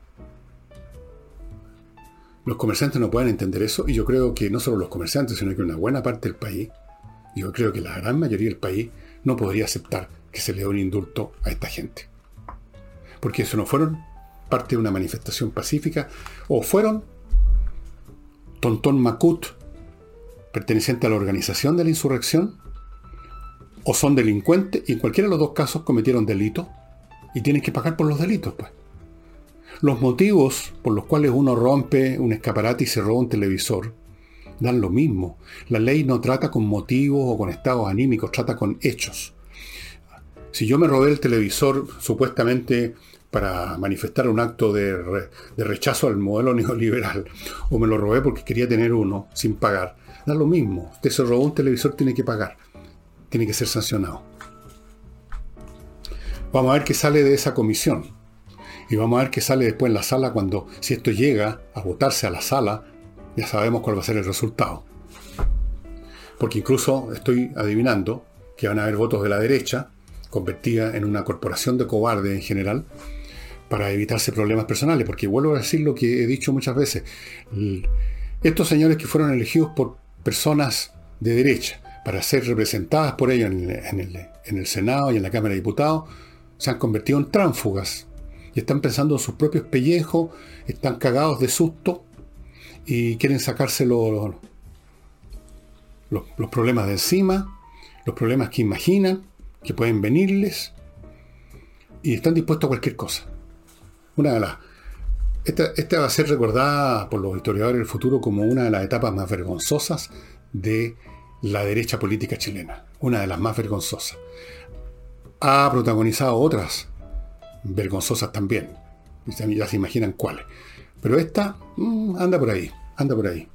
Los comerciantes no pueden entender eso, y yo creo que no solo los comerciantes, sino que una buena parte del país, yo creo que la gran mayoría del país, no podría aceptar que se le dé un indulto a esta gente. Porque eso no fueron parte de una manifestación pacífica, o fueron Tontón Macut, perteneciente a la organización de la insurrección, o son delincuentes, y en cualquiera de los dos casos cometieron delitos, y tienen que pagar por los delitos, pues. Los motivos por los cuales uno rompe un escaparate y se roba un televisor dan lo mismo. La ley no trata con motivos o con estados anímicos, trata con hechos. Si yo me robé el televisor supuestamente para manifestar un acto de rechazo al modelo neoliberal, o me lo robé porque quería tener uno sin pagar, da lo mismo. Usted se robó un televisor, tiene que pagar, tiene que ser sancionado. Vamos a ver qué sale de esa comisión. Y vamos a ver qué sale después en la sala cuando, si esto llega a votarse a la sala, ya sabemos cuál va a ser el resultado. Porque incluso estoy adivinando que van a haber votos de la derecha, convertida en una corporación de cobardes en general, para evitarse problemas personales. Porque vuelvo a decir lo que he dicho muchas veces. Estos señores que fueron elegidos por personas de derecha para ser representadas por ellos en el Senado y en la Cámara de Diputados, se han convertido en tránsfugas. Y están pensando en sus propios pellejos, están cagados de susto y quieren sacarse los problemas de encima, los problemas que imaginan, que pueden venirles, y están dispuestos a cualquier cosa. Una de las Esta va a ser recordada por los historiadores del futuro como una de las etapas más vergonzosas de la derecha política chilena. Una de las más vergonzosas. Ha protagonizado otras vergonzosas también. Ya se imaginan cuáles. Pero esta anda por ahí. Anda por ahí.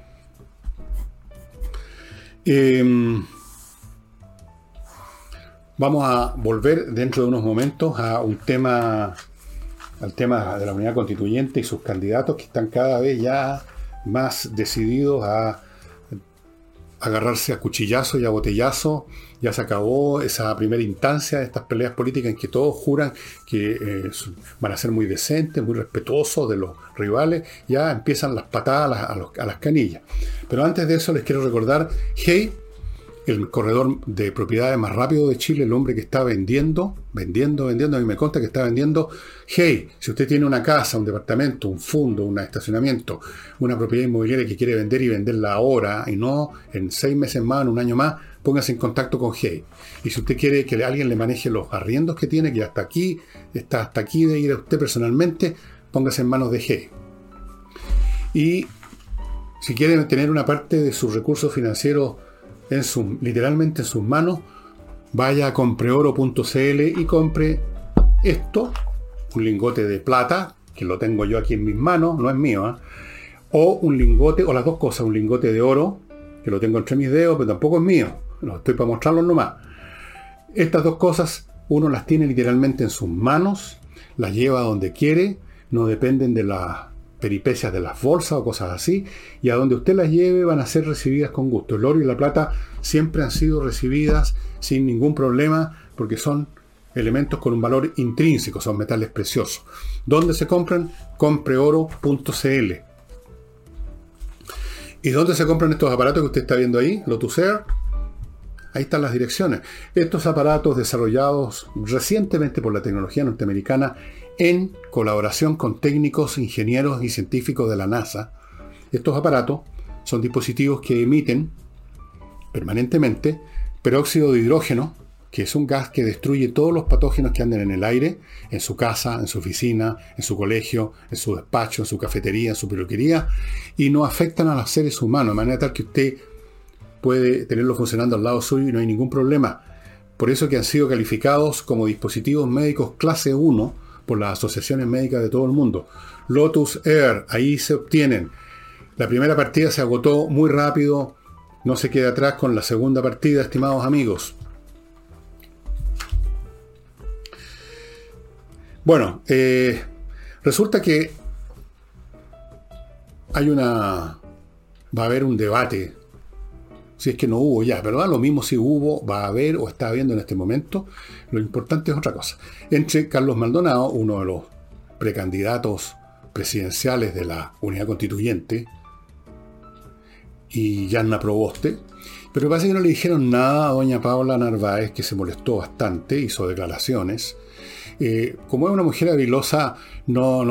Vamos a volver dentro de unos momentos a un tema, al tema de la unidad constituyente y sus candidatos que están cada vez ya más decididos a agarrarse a cuchillazo y a botellazo. Ya se acabó esa primera instancia de estas peleas políticas en que todos juran que van a ser muy decentes, muy respetuosos de los rivales. Ya empiezan las patadas a las canillas. Pero antes de eso les quiero recordar, Hey, el corredor de propiedades más rápido de Chile, el hombre que está vendiendo, a mí me consta que está vendiendo. Hey, si usted tiene una casa, un departamento, un fondo, un estacionamiento, una propiedad inmobiliaria que quiere vender y venderla ahora y no en 6 meses más, en un año más, póngase en contacto con Hey. Y si usted quiere que alguien le maneje los arriendos que tiene, que está hasta aquí de ir a usted personalmente, póngase en manos de Hey. Y si quiere tener una parte de sus recursos financieros literalmente en sus manos, vaya a compreoro.cl y compre esto, un lingote de plata, que lo tengo yo aquí en mis manos, no es mío, o un lingote, o las dos cosas, un lingote de oro, que lo tengo entre mis dedos, pero tampoco es mío, no estoy para mostrarlo nomás. Estas dos cosas, uno las tiene literalmente en sus manos, las lleva donde quiere, no dependen de las peripecias de las bolsas o cosas así, y a donde usted las lleve van a ser recibidas con gusto. El oro y la plata siempre han sido recibidas sin ningún problema porque son elementos con un valor intrínseco, son metales preciosos. ¿Dónde se compran? Compreoro.cl. ¿Y dónde se compran estos aparatos que usted está viendo ahí? Lotus Air. Ahí están las direcciones. Estos aparatos desarrollados recientemente por la tecnología norteamericana en colaboración con técnicos, ingenieros y científicos de la NASA. Estos aparatos son dispositivos que emiten permanentemente peróxido de hidrógeno, que es un gas que destruye todos los patógenos que andan en el aire, en su casa, en su oficina, en su colegio, en su despacho, en su cafetería, en su peluquería, y no afectan a los seres humanos, de manera tal que usted puede tenerlo funcionando al lado suyo y no hay ningún problema. Por eso que han sido calificados como dispositivos médicos clase 1 por las asociaciones médicas de todo el mundo. Lotus Air, ahí se obtienen. La primera partida se agotó muy rápido, no se quede atrás con la segunda partida, estimados amigos. Bueno, resulta que va a haber un debate, si es que no hubo ya, pero lo mismo si hubo, va a haber o está habiendo en este momento. Lo importante es otra cosa. Entre Carlos Maldonado, uno de los precandidatos presidenciales de la Unidad Constituyente, y Yanna Proboste, pero parece que no le dijeron nada a doña Paula Narváez, que se molestó bastante, hizo declaraciones. Como es una mujer habilosa, no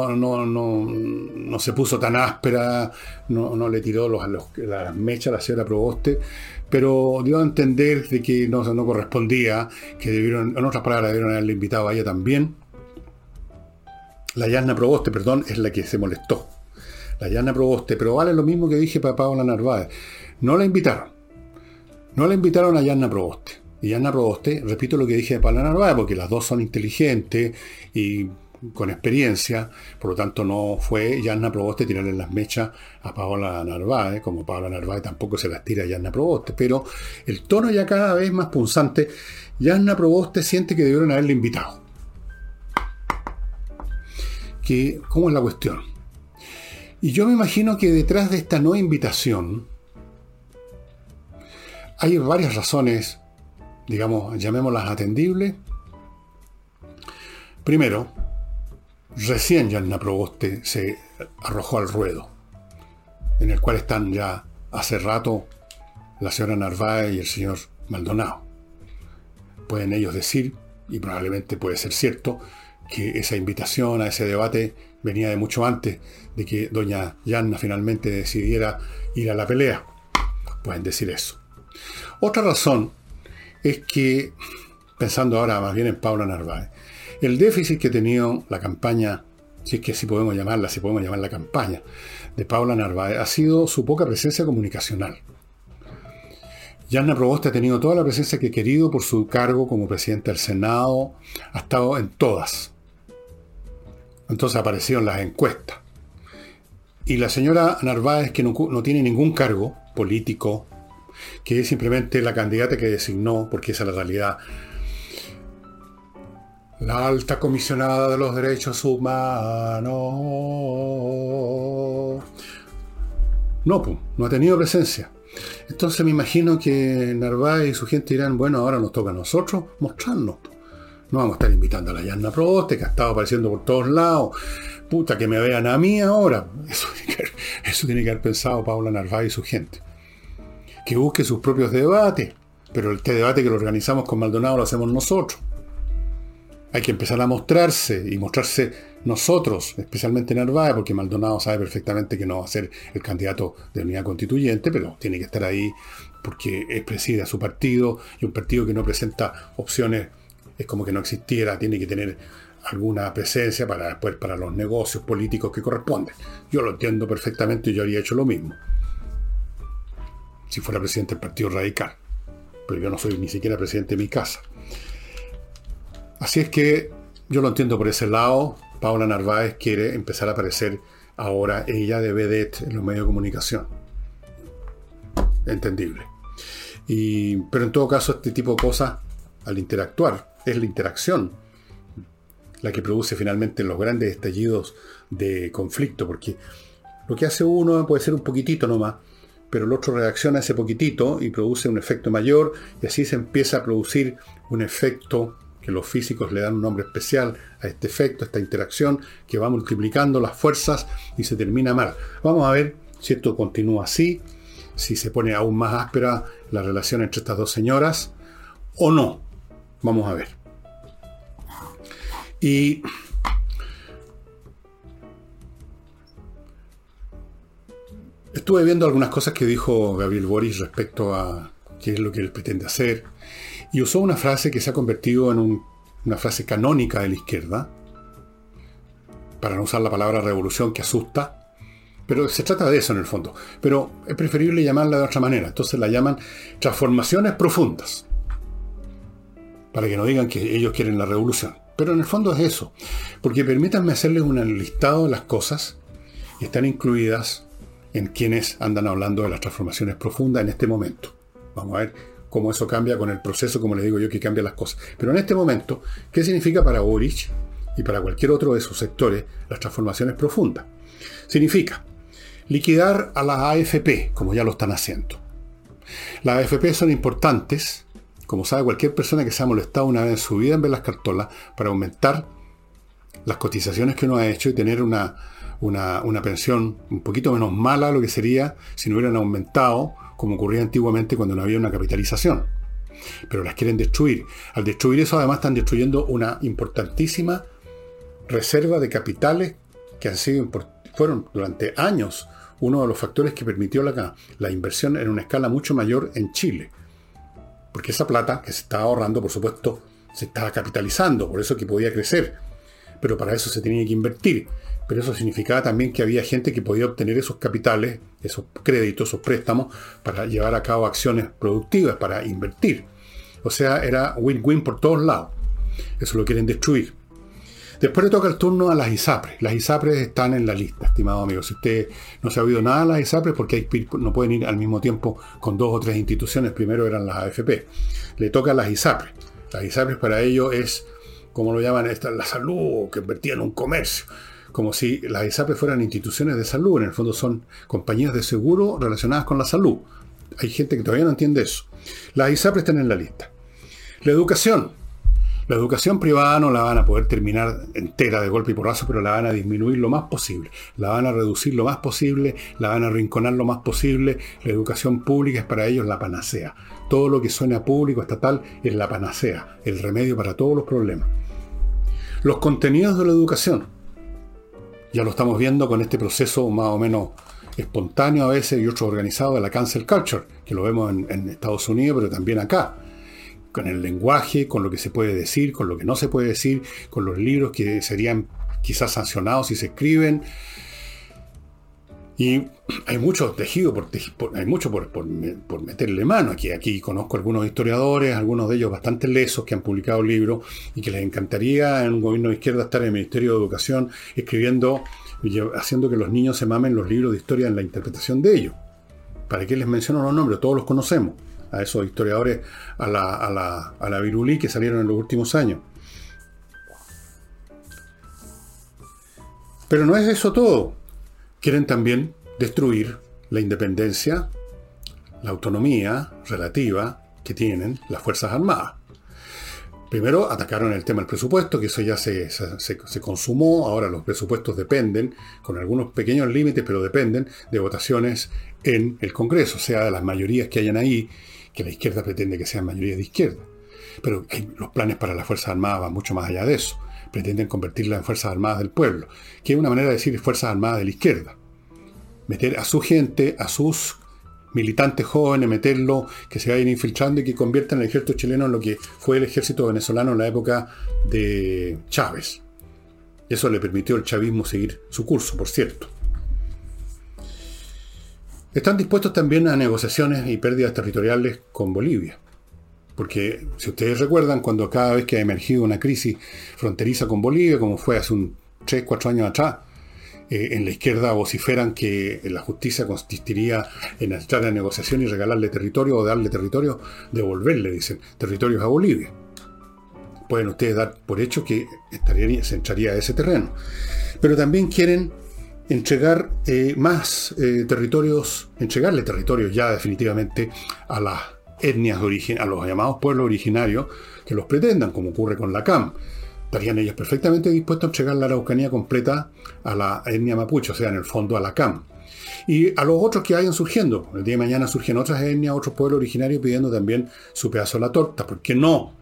se puso tan áspera, no le tiró las mechas a la señora Proboste, pero dio a entender de que no correspondía, que debieron, en otras palabras, debieron haberle invitado a ella también. La Yanna Proboste, perdón, es la que se molestó. La Yanna Proboste, pero vale lo mismo que dije para Paula Narváez. No la invitaron. No la invitaron a Yanna Proboste. Y Yanna Proboste, repito lo que dije de Paula Narváez, porque las dos son inteligentes y con experiencia, por lo tanto no fue Yanna Proboste tirarle las mechas a Paula Narváez, como Paula Narváez tampoco se las tira a Yanna Proboste, pero el tono ya cada vez más punzante. Yanna Proboste siente que debieron haberle invitado. ¿Cómo es la cuestión? Y yo me imagino que detrás de esta no invitación hay varias razones, digamos, llamémoslas atendibles. Primero, recién Yanna Proboste se arrojó al ruedo, en el cual están ya hace rato la señora Narváez y el señor Maldonado. Pueden ellos decir, y probablemente puede ser cierto, que esa invitación a ese debate venía de mucho antes de que doña Yanna finalmente decidiera ir a la pelea. Pueden decir eso. Otra razón es que, pensando ahora más bien en Paula Narváez, el déficit que ha tenido la campaña si es que así podemos llamarla, si podemos llamar la campaña de Paula Narváez, ha sido su poca presencia comunicacional. Yanna Proboste ha tenido toda la presencia que ha querido por su cargo como presidenta del Senado, ha estado en todas. Entonces ha aparecido en las encuestas. Y la señora Narváez, que no tiene ningún cargo político, que es simplemente la candidata que designó, porque esa es la realidad, la alta comisionada de los derechos humanos. No, pues, no ha tenido presencia. Entonces me imagino que Narváez y su gente dirán, bueno, ahora nos toca a nosotros mostrarnos. No vamos a estar invitando a la Yanna Proboste, que ha estado apareciendo por todos lados. Puta, que me vean a mí ahora. Eso tiene que haber pensado Paula Narváez y su gente. Que busque sus propios debates. Pero este debate que lo organizamos con Maldonado lo hacemos nosotros. Hay que empezar a mostrarse, y mostrarse nosotros, especialmente Narváez, porque Maldonado sabe perfectamente que no va a ser el candidato de unidad constituyente, pero tiene que estar ahí porque preside a su partido, y un partido que no presenta opciones es como que no existiera, tiene que tener alguna presencia para después para los negocios políticos que corresponden. Yo lo entiendo perfectamente y yo habría hecho lo mismo si fuera presidente del Partido Radical, pero yo no soy ni siquiera presidente de mi casa. Así es que yo lo entiendo por ese lado. Paula Narváez quiere empezar a aparecer ahora ella de vedette en los medios de comunicación. Entendible. Pero en todo caso, este tipo de cosas, al interactuar, es la interacción la que produce finalmente los grandes estallidos de conflicto, porque lo que hace uno puede ser un poquitito nomás, pero el otro reacciona a ese poquitito y produce un efecto mayor, y así se empieza a producir un efecto que los físicos le dan un nombre especial a este efecto, a esta interacción, que va multiplicando las fuerzas y se termina mal. Vamos a ver si esto continúa así, si se pone aún más áspera la relación entre estas dos señoras, o no. Vamos a ver. Y estuve viendo algunas cosas que dijo Gabriel Boric respecto a qué es lo que él pretende hacer. Y usó una frase que se ha convertido en una frase canónica de la izquierda, para no usar la palabra revolución, que asusta, pero se trata de eso en el fondo. Pero es preferible llamarla de otra manera. Entonces la llaman transformaciones profundas, para que no digan que ellos quieren la revolución. Pero en el fondo es eso, porque permítanme hacerles un listado de las cosas que están incluidas en quienes andan hablando de las transformaciones profundas en este momento. Vamos a ver cómo eso cambia con el proceso, como les digo yo, que cambia las cosas. Pero en este momento, ¿qué significa para Boric y para cualquier otro de sus sectores las transformaciones profundas? Significa liquidar a las AFP, como ya lo están haciendo. Las AFP son importantes, como sabe cualquier persona que se ha molestado una vez en su vida en ver las cartolas, para aumentar las cotizaciones que uno ha hecho y tener una pensión un poquito menos mala de lo que sería si no hubieran aumentado, como ocurría antiguamente cuando no había una capitalización. Pero las quieren destruir. Al destruir eso, además, están destruyendo una importantísima reserva de capitales que fueron durante años uno de los factores que permitió la inversión en una escala mucho mayor en Chile. Porque esa plata que se estaba ahorrando, por supuesto, se estaba capitalizando, por eso que podía crecer. Pero para eso se tenía que invertir. Pero eso significaba también que había gente que podía obtener esos capitales, esos créditos, esos préstamos, para llevar a cabo acciones productivas, para invertir. O sea, era win-win por todos lados. Eso lo quieren destruir. Después le toca el turno a las ISAPRES. Las ISAPRES están en la lista, estimado amigo. Si usted no se ha oído nada de las ISAPRES, porque no pueden ir al mismo tiempo con 2 o 3 instituciones, primero eran las AFP. Le toca a las ISAPRES. Las ISAPRES para ello es, como lo llaman, la salud, que invertía en un comercio. Como si las ISAPRES fueran instituciones de salud. En el fondo son compañías de seguro relacionadas con la salud. Hay gente que todavía no entiende eso. Las ISAPRES están en la lista. La educación. La educación privada no la van a poder terminar entera de golpe y porrazo, pero la van a disminuir lo más posible. La van a reducir lo más posible, la van a arrinconar lo más posible. La educación pública es para ellos la panacea. Todo lo que suene a público, estatal, es la panacea, el remedio para todos los problemas. Los contenidos de la educación. Ya lo estamos viendo con este proceso más o menos espontáneo a veces y otro organizado de la cancel culture, que lo vemos en Estados Unidos, pero también acá. Con el lenguaje, con lo que se puede decir, con lo que no se puede decir, con los libros que serían quizás sancionados si se escriben. Y hay mucho tejido, hay mucho por meterle mano. Aquí conozco algunos historiadores, algunos de ellos bastante lesos, que han publicado libros y que les encantaría en un gobierno de izquierda estar en el Ministerio de Educación escribiendo, haciendo que los niños se mamen los libros de historia en la interpretación de ellos. ¿Para qué les menciono los nombres? Todos los conocemos. A esos historiadores, a la virulí que salieron en los últimos años. Pero no es eso todo. Quieren también destruir la independencia, la autonomía relativa que tienen las Fuerzas Armadas. Primero atacaron el tema del presupuesto, que eso ya se consumó. Ahora los presupuestos dependen, con algunos pequeños límites, pero dependen de votaciones en el Congreso, o sea, de las mayorías que hayan ahí, que la izquierda pretende que sean mayorías de izquierda. Pero los planes para las Fuerzas Armadas van mucho más allá de eso. Pretenden convertirlas en Fuerzas Armadas del pueblo, que es una manera de decir Fuerzas Armadas de la izquierda. Meter a su gente, a sus militantes jóvenes, meterlo, que se vayan infiltrando y que conviertan el ejército chileno en lo que fue el ejército venezolano en la época de Chávez. Eso le permitió al chavismo seguir su curso, por cierto. Están dispuestos también a negociaciones y pérdidas territoriales con Bolivia. Porque, si ustedes recuerdan, cuando cada vez que ha emergido una crisis fronteriza con Bolivia, como fue hace 3-4 años atrás, en la izquierda vociferan que la justicia consistiría en entrar a negociación y regalarle territorio o darle territorio, devolverle, dicen, territorios a Bolivia. Pueden ustedes dar por hecho que se entraría a ese terreno. Pero también quieren entregar más territorios, entregarle territorios ya definitivamente a las etnias de origen, a los llamados pueblos originarios que los pretendan, como ocurre con la CAM. Estarían ellos perfectamente dispuestos a entregar la Araucanía completa a la etnia mapuche, o sea, en el fondo a la CAM. Y a los otros que vayan surgiendo. El día de mañana surgen otras etnias, otros pueblos originarios pidiendo también su pedazo de la torta. ¿Por qué no?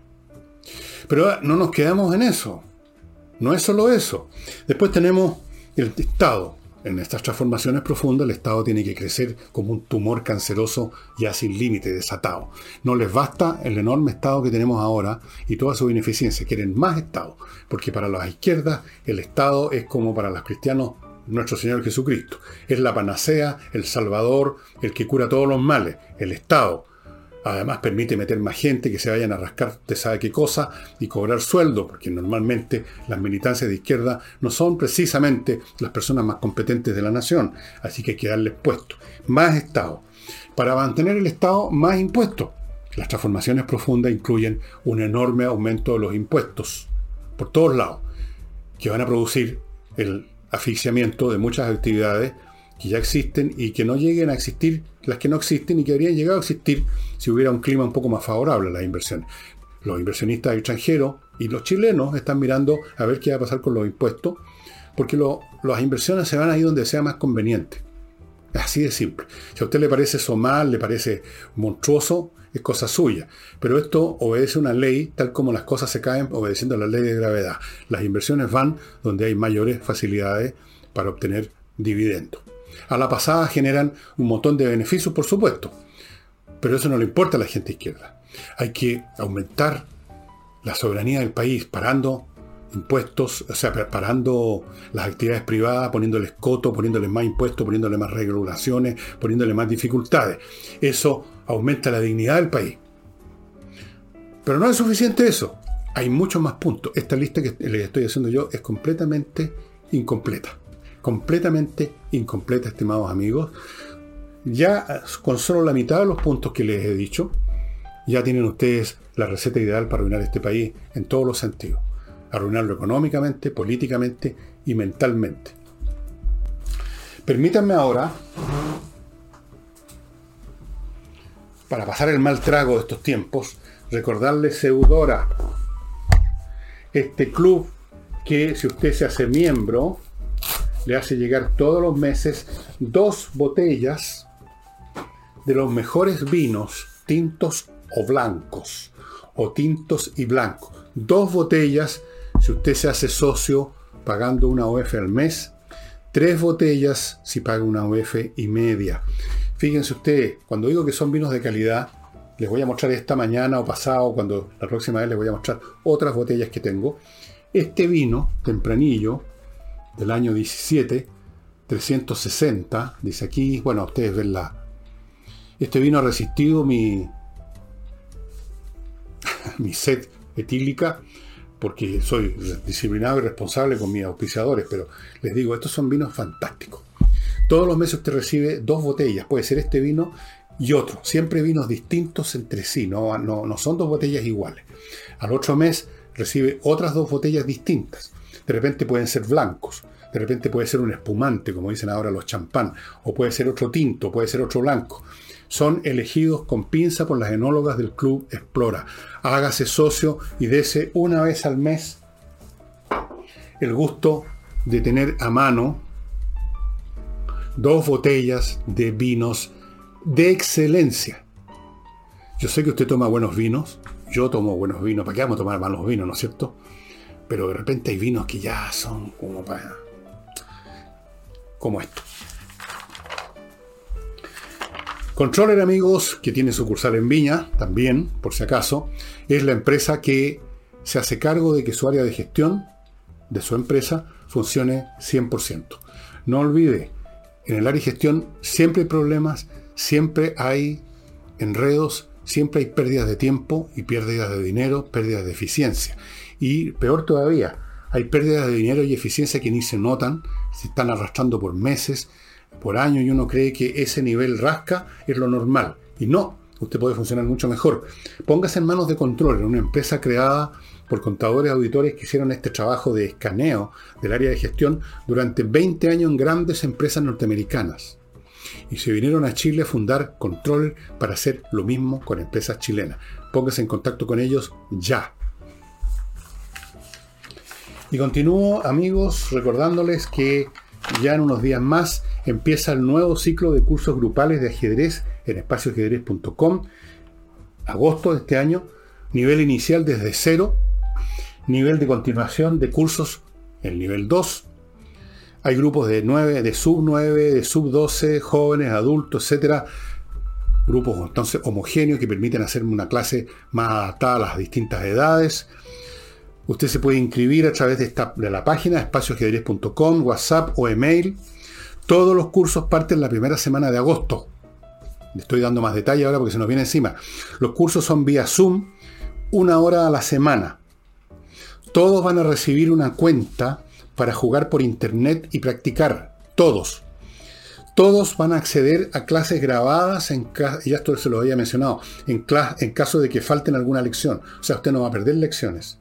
Pero no nos quedamos en eso. No es solo eso. Después tenemos el Estado. En estas transformaciones profundas, el Estado tiene que crecer como un tumor canceroso ya sin límite, desatado. No les basta el enorme Estado que tenemos ahora y toda su ineficiencia. Quieren más Estado, porque para las izquierdas el Estado es como para los cristianos nuestro Señor Jesucristo. Es la panacea, el Salvador, el que cura todos los males, el Estado. Además permite meter más gente, que se vayan a rascar usted sabe qué cosa y cobrar sueldo, porque normalmente las militancias de izquierda no son precisamente las personas más competentes de la nación, así que hay que darles puestos. Más Estado. Para mantener el Estado, más impuestos. Las transformaciones profundas incluyen un enorme aumento de los impuestos por todos lados, que van a producir el asfixiamiento de muchas actividades que ya existen y que no lleguen a existir las que no existen y que habrían llegado a existir si hubiera un clima un poco más favorable a las inversiones. Los inversionistas extranjeros y los chilenos están mirando a ver qué va a pasar con los impuestos, porque las inversiones se van a ir donde sea más conveniente. Así de simple. Si a usted le parece eso mal, le parece monstruoso, es cosa suya. Pero esto obedece una ley, tal como las cosas se caen obedeciendo a la ley de gravedad. Las inversiones van donde hay mayores facilidades para obtener dividendos. A la pasada generan un montón de beneficios, por supuesto, pero eso no le importa a la gente izquierda. Hay que aumentar la soberanía del país, parando impuestos, o sea, parando las actividades privadas, poniéndoles coto, poniéndoles más impuestos, poniéndoles más regulaciones, poniéndoles más dificultades. Eso aumenta la dignidad del país. Pero no es suficiente eso. Hay muchos más puntos. Esta lista que les estoy haciendo yo es completamente incompleta. Completamente incompleta, estimados amigos. Ya con solo la mitad de los puntos que les he dicho, ya tienen ustedes la receta ideal para arruinar este país en todos los sentidos. Arruinarlo económicamente, políticamente y mentalmente. Permítanme ahora, para pasar el mal trago de estos tiempos, recordarles Seudora, este club que, si usted se hace miembro, le hace llegar todos los meses 2 botellas de los mejores vinos, tintos o blancos, o tintos y blancos. 2 botellas si usted se hace socio pagando una UF al mes, 3 botellas si paga una UF y media. Fíjense ustedes, cuando digo que son vinos de calidad, les voy a mostrar esta mañana o pasado, cuando la próxima vez les voy a mostrar otras botellas que tengo. Este vino, tempranillo, del año 17, 360, dice aquí, bueno, ustedes ven este vino ha resistido mi sed etílica, porque soy disciplinado y responsable con mis auspiciadores, pero les digo, estos son vinos fantásticos. Todos los meses usted recibe 2 botellas, puede ser este vino y otro, siempre vinos distintos entre sí, no son 2 botellas iguales. Al otro mes recibe otras 2 botellas distintas. De repente pueden ser blancos, de repente puede ser un espumante, como dicen ahora los champán, o puede ser otro tinto, puede ser otro blanco. Son elegidos con pinza por las enólogas del Club Explora. Hágase socio y dese una vez al mes el gusto de tener a mano 2 botellas de vinos de excelencia. Yo sé que usted toma buenos vinos, yo tomo buenos vinos, ¿para qué vamos a tomar malos vinos, no es cierto? Pero de repente hay vinos que ya son como esto. Controller, amigos, que tiene sucursal en Viña, también, por si acaso, es la empresa que se hace cargo de que su área de gestión de su empresa funcione 100%. No olvide, en el área de gestión siempre hay problemas, siempre hay enredos, siempre hay pérdidas de tiempo y pérdidas de dinero, pérdidas de eficiencia. Y peor todavía, hay pérdidas de dinero y eficiencia que ni se notan, se están arrastrando por meses, por años, y uno cree que ese nivel rasca es lo normal. Y no, usted puede funcionar mucho mejor. Póngase en manos de Controller, una empresa creada por contadores auditores que hicieron este trabajo de escaneo del área de gestión durante 20 años en grandes empresas norteamericanas. Y se vinieron a Chile a fundar Controller para hacer lo mismo con empresas chilenas. Póngase en contacto con ellos ya. Y continúo, amigos, recordándoles que ya en unos días más empieza el nuevo ciclo de cursos grupales de ajedrez en espacioajedrez.com. Agosto de este año, nivel inicial desde 0, nivel de continuación de cursos el nivel 2. Hay grupos de 9, de sub 9, de sub 12, jóvenes, adultos, etcétera. Grupos entonces homogéneos que permiten hacer una clase más adaptada a las distintas edades. Usted se puede inscribir a través de la página espacioajedrez.com, WhatsApp o email. Todos los cursos parten la primera semana de agosto. Le estoy dando más detalle ahora porque se nos viene encima. Los cursos son vía Zoom, 1 hora a la semana. Todos van a recibir una cuenta para jugar por internet y practicar. Todos. Todos van a acceder a clases grabadas, ya esto se lo había mencionado, en caso de que falten alguna lección. O sea, usted no va a perder lecciones.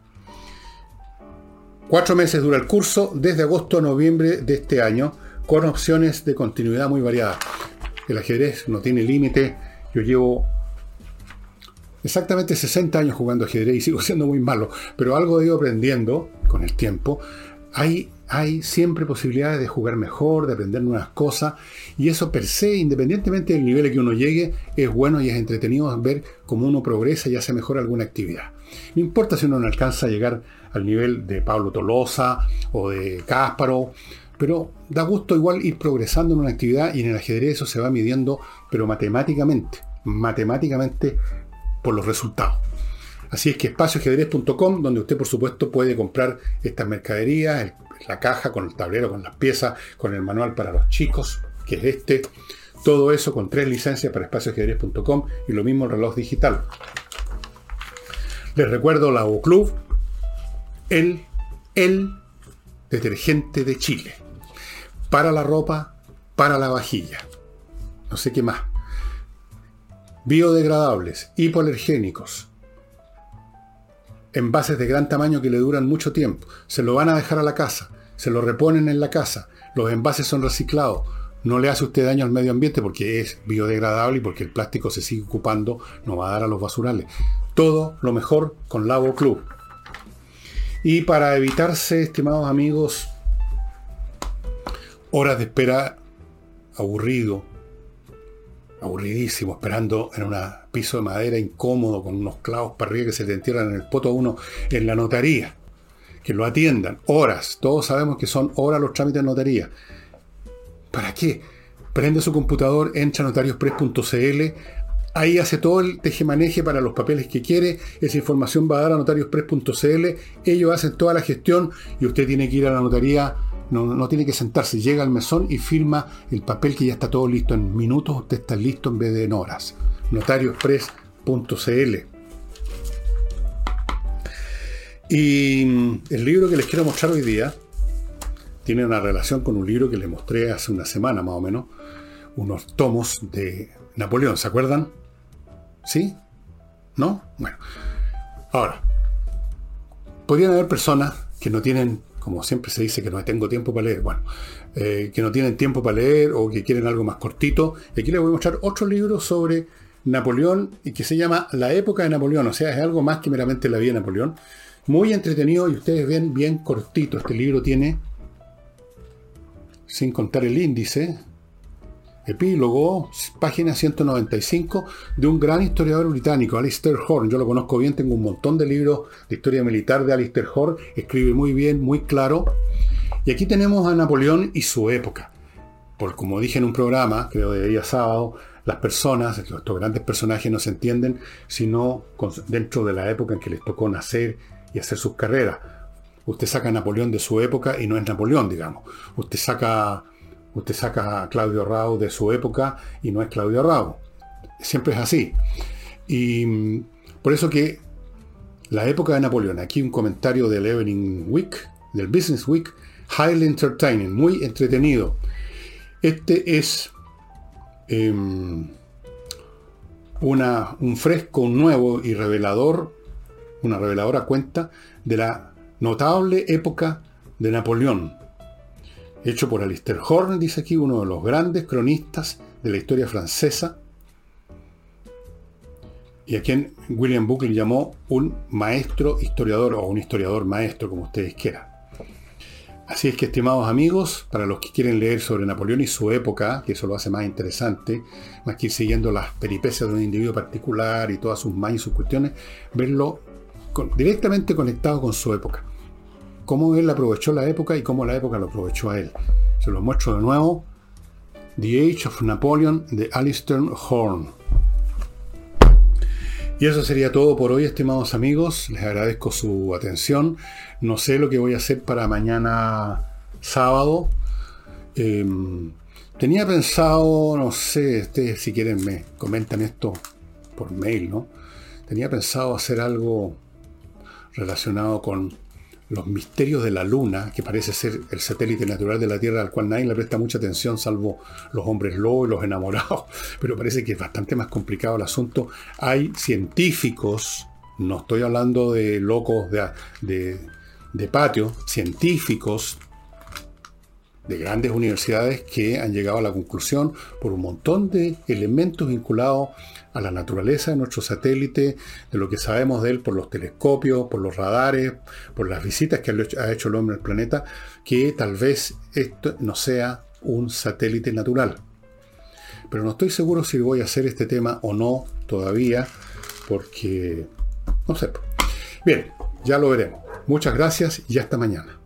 4 meses dura el curso, desde agosto a noviembre de este año, con opciones de continuidad muy variadas. El ajedrez no tiene límite. Yo llevo exactamente 60 años jugando ajedrez y sigo siendo muy malo, pero algo he ido aprendiendo con el tiempo. Hay siempre posibilidades de jugar mejor, de aprender nuevas cosas, y eso per se, independientemente del nivel a que uno llegue, es bueno y es entretenido ver cómo uno progresa y hace mejor alguna actividad. No importa si uno no alcanza a llegar al nivel de Pablo Tolosa o de Kasparov, pero da gusto igual ir progresando en una actividad, y en el ajedrez eso se va midiendo, pero matemáticamente por los resultados. Así es que espacioajedrez.com, donde usted por supuesto puede comprar estas mercaderías, la caja con el tablero, con las piezas, con el manual para los chicos, que es este. Todo eso con 3 licencias para espacioajedrez.com y lo mismo el reloj digital. Les recuerdo la Club, el detergente de Chile. Para la ropa, para la vajilla. No sé qué más. Biodegradables, hipoalergénicos. Envases de gran tamaño que le duran mucho tiempo. Se lo van a dejar a la casa. Se lo reponen en la casa. Los envases son reciclados. No le hace usted daño al medio ambiente porque es biodegradable y porque el plástico se sigue ocupando, no va a dar a los basurales. Todo lo mejor con Lavo Club. Y para evitarse, estimados amigos, horas de espera aburridísimo, esperando en un piso de madera incómodo, con unos clavos para arriba que se le entierran en el poto a uno en la notaría. Que lo atiendan. Horas. Todos sabemos que son horas los trámites de notaría. ¿Para qué? Prende su computador, entra a notariospress.cl, ahí hace todo el tejemaneje para los papeles que quiere, esa información va a dar a notariospress.cl, ellos hacen toda la gestión y usted tiene que ir a la notaría no tiene que sentarse, llega al mesón y firma el papel que ya está todo listo. En minutos usted está listo en vez de en horas. Notarioexpress.cl. Y el libro que les quiero mostrar hoy día tiene una relación con un libro que les mostré hace una semana más o menos, unos tomos de Napoleón, ¿se acuerdan? ¿Sí? ¿No? Bueno. Ahora, podrían haber personas que no tienen, como siempre se dice, que no tengo tiempo para leer, bueno, que no tienen tiempo para leer o que quieren algo más cortito. Y aquí les voy a mostrar otro libro sobre Napoleón y que se llama La época de Napoleón, o sea, es algo más que meramente la vida de Napoleón. Muy entretenido y ustedes ven bien cortito. Este libro tiene, sin contar el índice, epílogo, página 195, de un gran historiador británico, Alistair Horn. Yo lo conozco bien, tengo un montón de libros de historia militar de Alistair Horn, escribe muy bien, muy claro. Y aquí tenemos a Napoleón y su época. Por como dije en un programa, creo de día sábado, las personas, estos grandes personajes no se entienden sino dentro de la época en que les tocó nacer y hacer sus carreras. Usted saca a Napoleón de su época y no es Napoleón, digamos. Usted saca a Claudio Rao de su época y no es Claudio Rao. Siempre es así. Y por eso que la época de Napoleón, aquí un comentario del Evening Week, del Business Week, highly entertaining, muy entretenido. Este es un fresco, un nuevo y una reveladora cuenta de la notable época de Napoleón, hecho por Alistair Horn, dice aquí, uno de los grandes cronistas de la historia francesa, y a quien William Buck le llamó un maestro historiador, o un historiador maestro, como ustedes quieran. Así es que, estimados amigos, para los que quieren leer sobre Napoleón y su época, que eso lo hace más interesante, más que ir siguiendo las peripecias de un individuo particular y todas sus mañas y sus cuestiones, verlo directamente conectado con su época. Cómo él aprovechó la época y cómo la época lo aprovechó a él. Se los muestro de nuevo. The Age of Napoleon, de Alistair Horn. Y eso sería todo por hoy, estimados amigos. Les agradezco su atención. No sé lo que voy a hacer para mañana sábado. Tenía pensado, no sé, ustedes si quieren me comentan esto por mail, ¿no? Tenía pensado hacer algo relacionado con los misterios de la Luna, que parece ser el satélite natural de la Tierra, al cual nadie le presta mucha atención, salvo los hombres lobo y los enamorados, pero parece que es bastante más complicado el asunto. Hay científicos, no estoy hablando de locos de patio, científicos de grandes universidades que han llegado a la conclusión, por un montón de elementos vinculados a la naturaleza de nuestro satélite, de lo que sabemos de él por los telescopios, por los radares, por las visitas que ha hecho el hombre al planeta, que tal vez esto no sea un satélite natural. Pero no estoy seguro si voy a hacer este tema o no todavía, porque no sé. Bien, ya lo veremos. Muchas gracias y hasta mañana.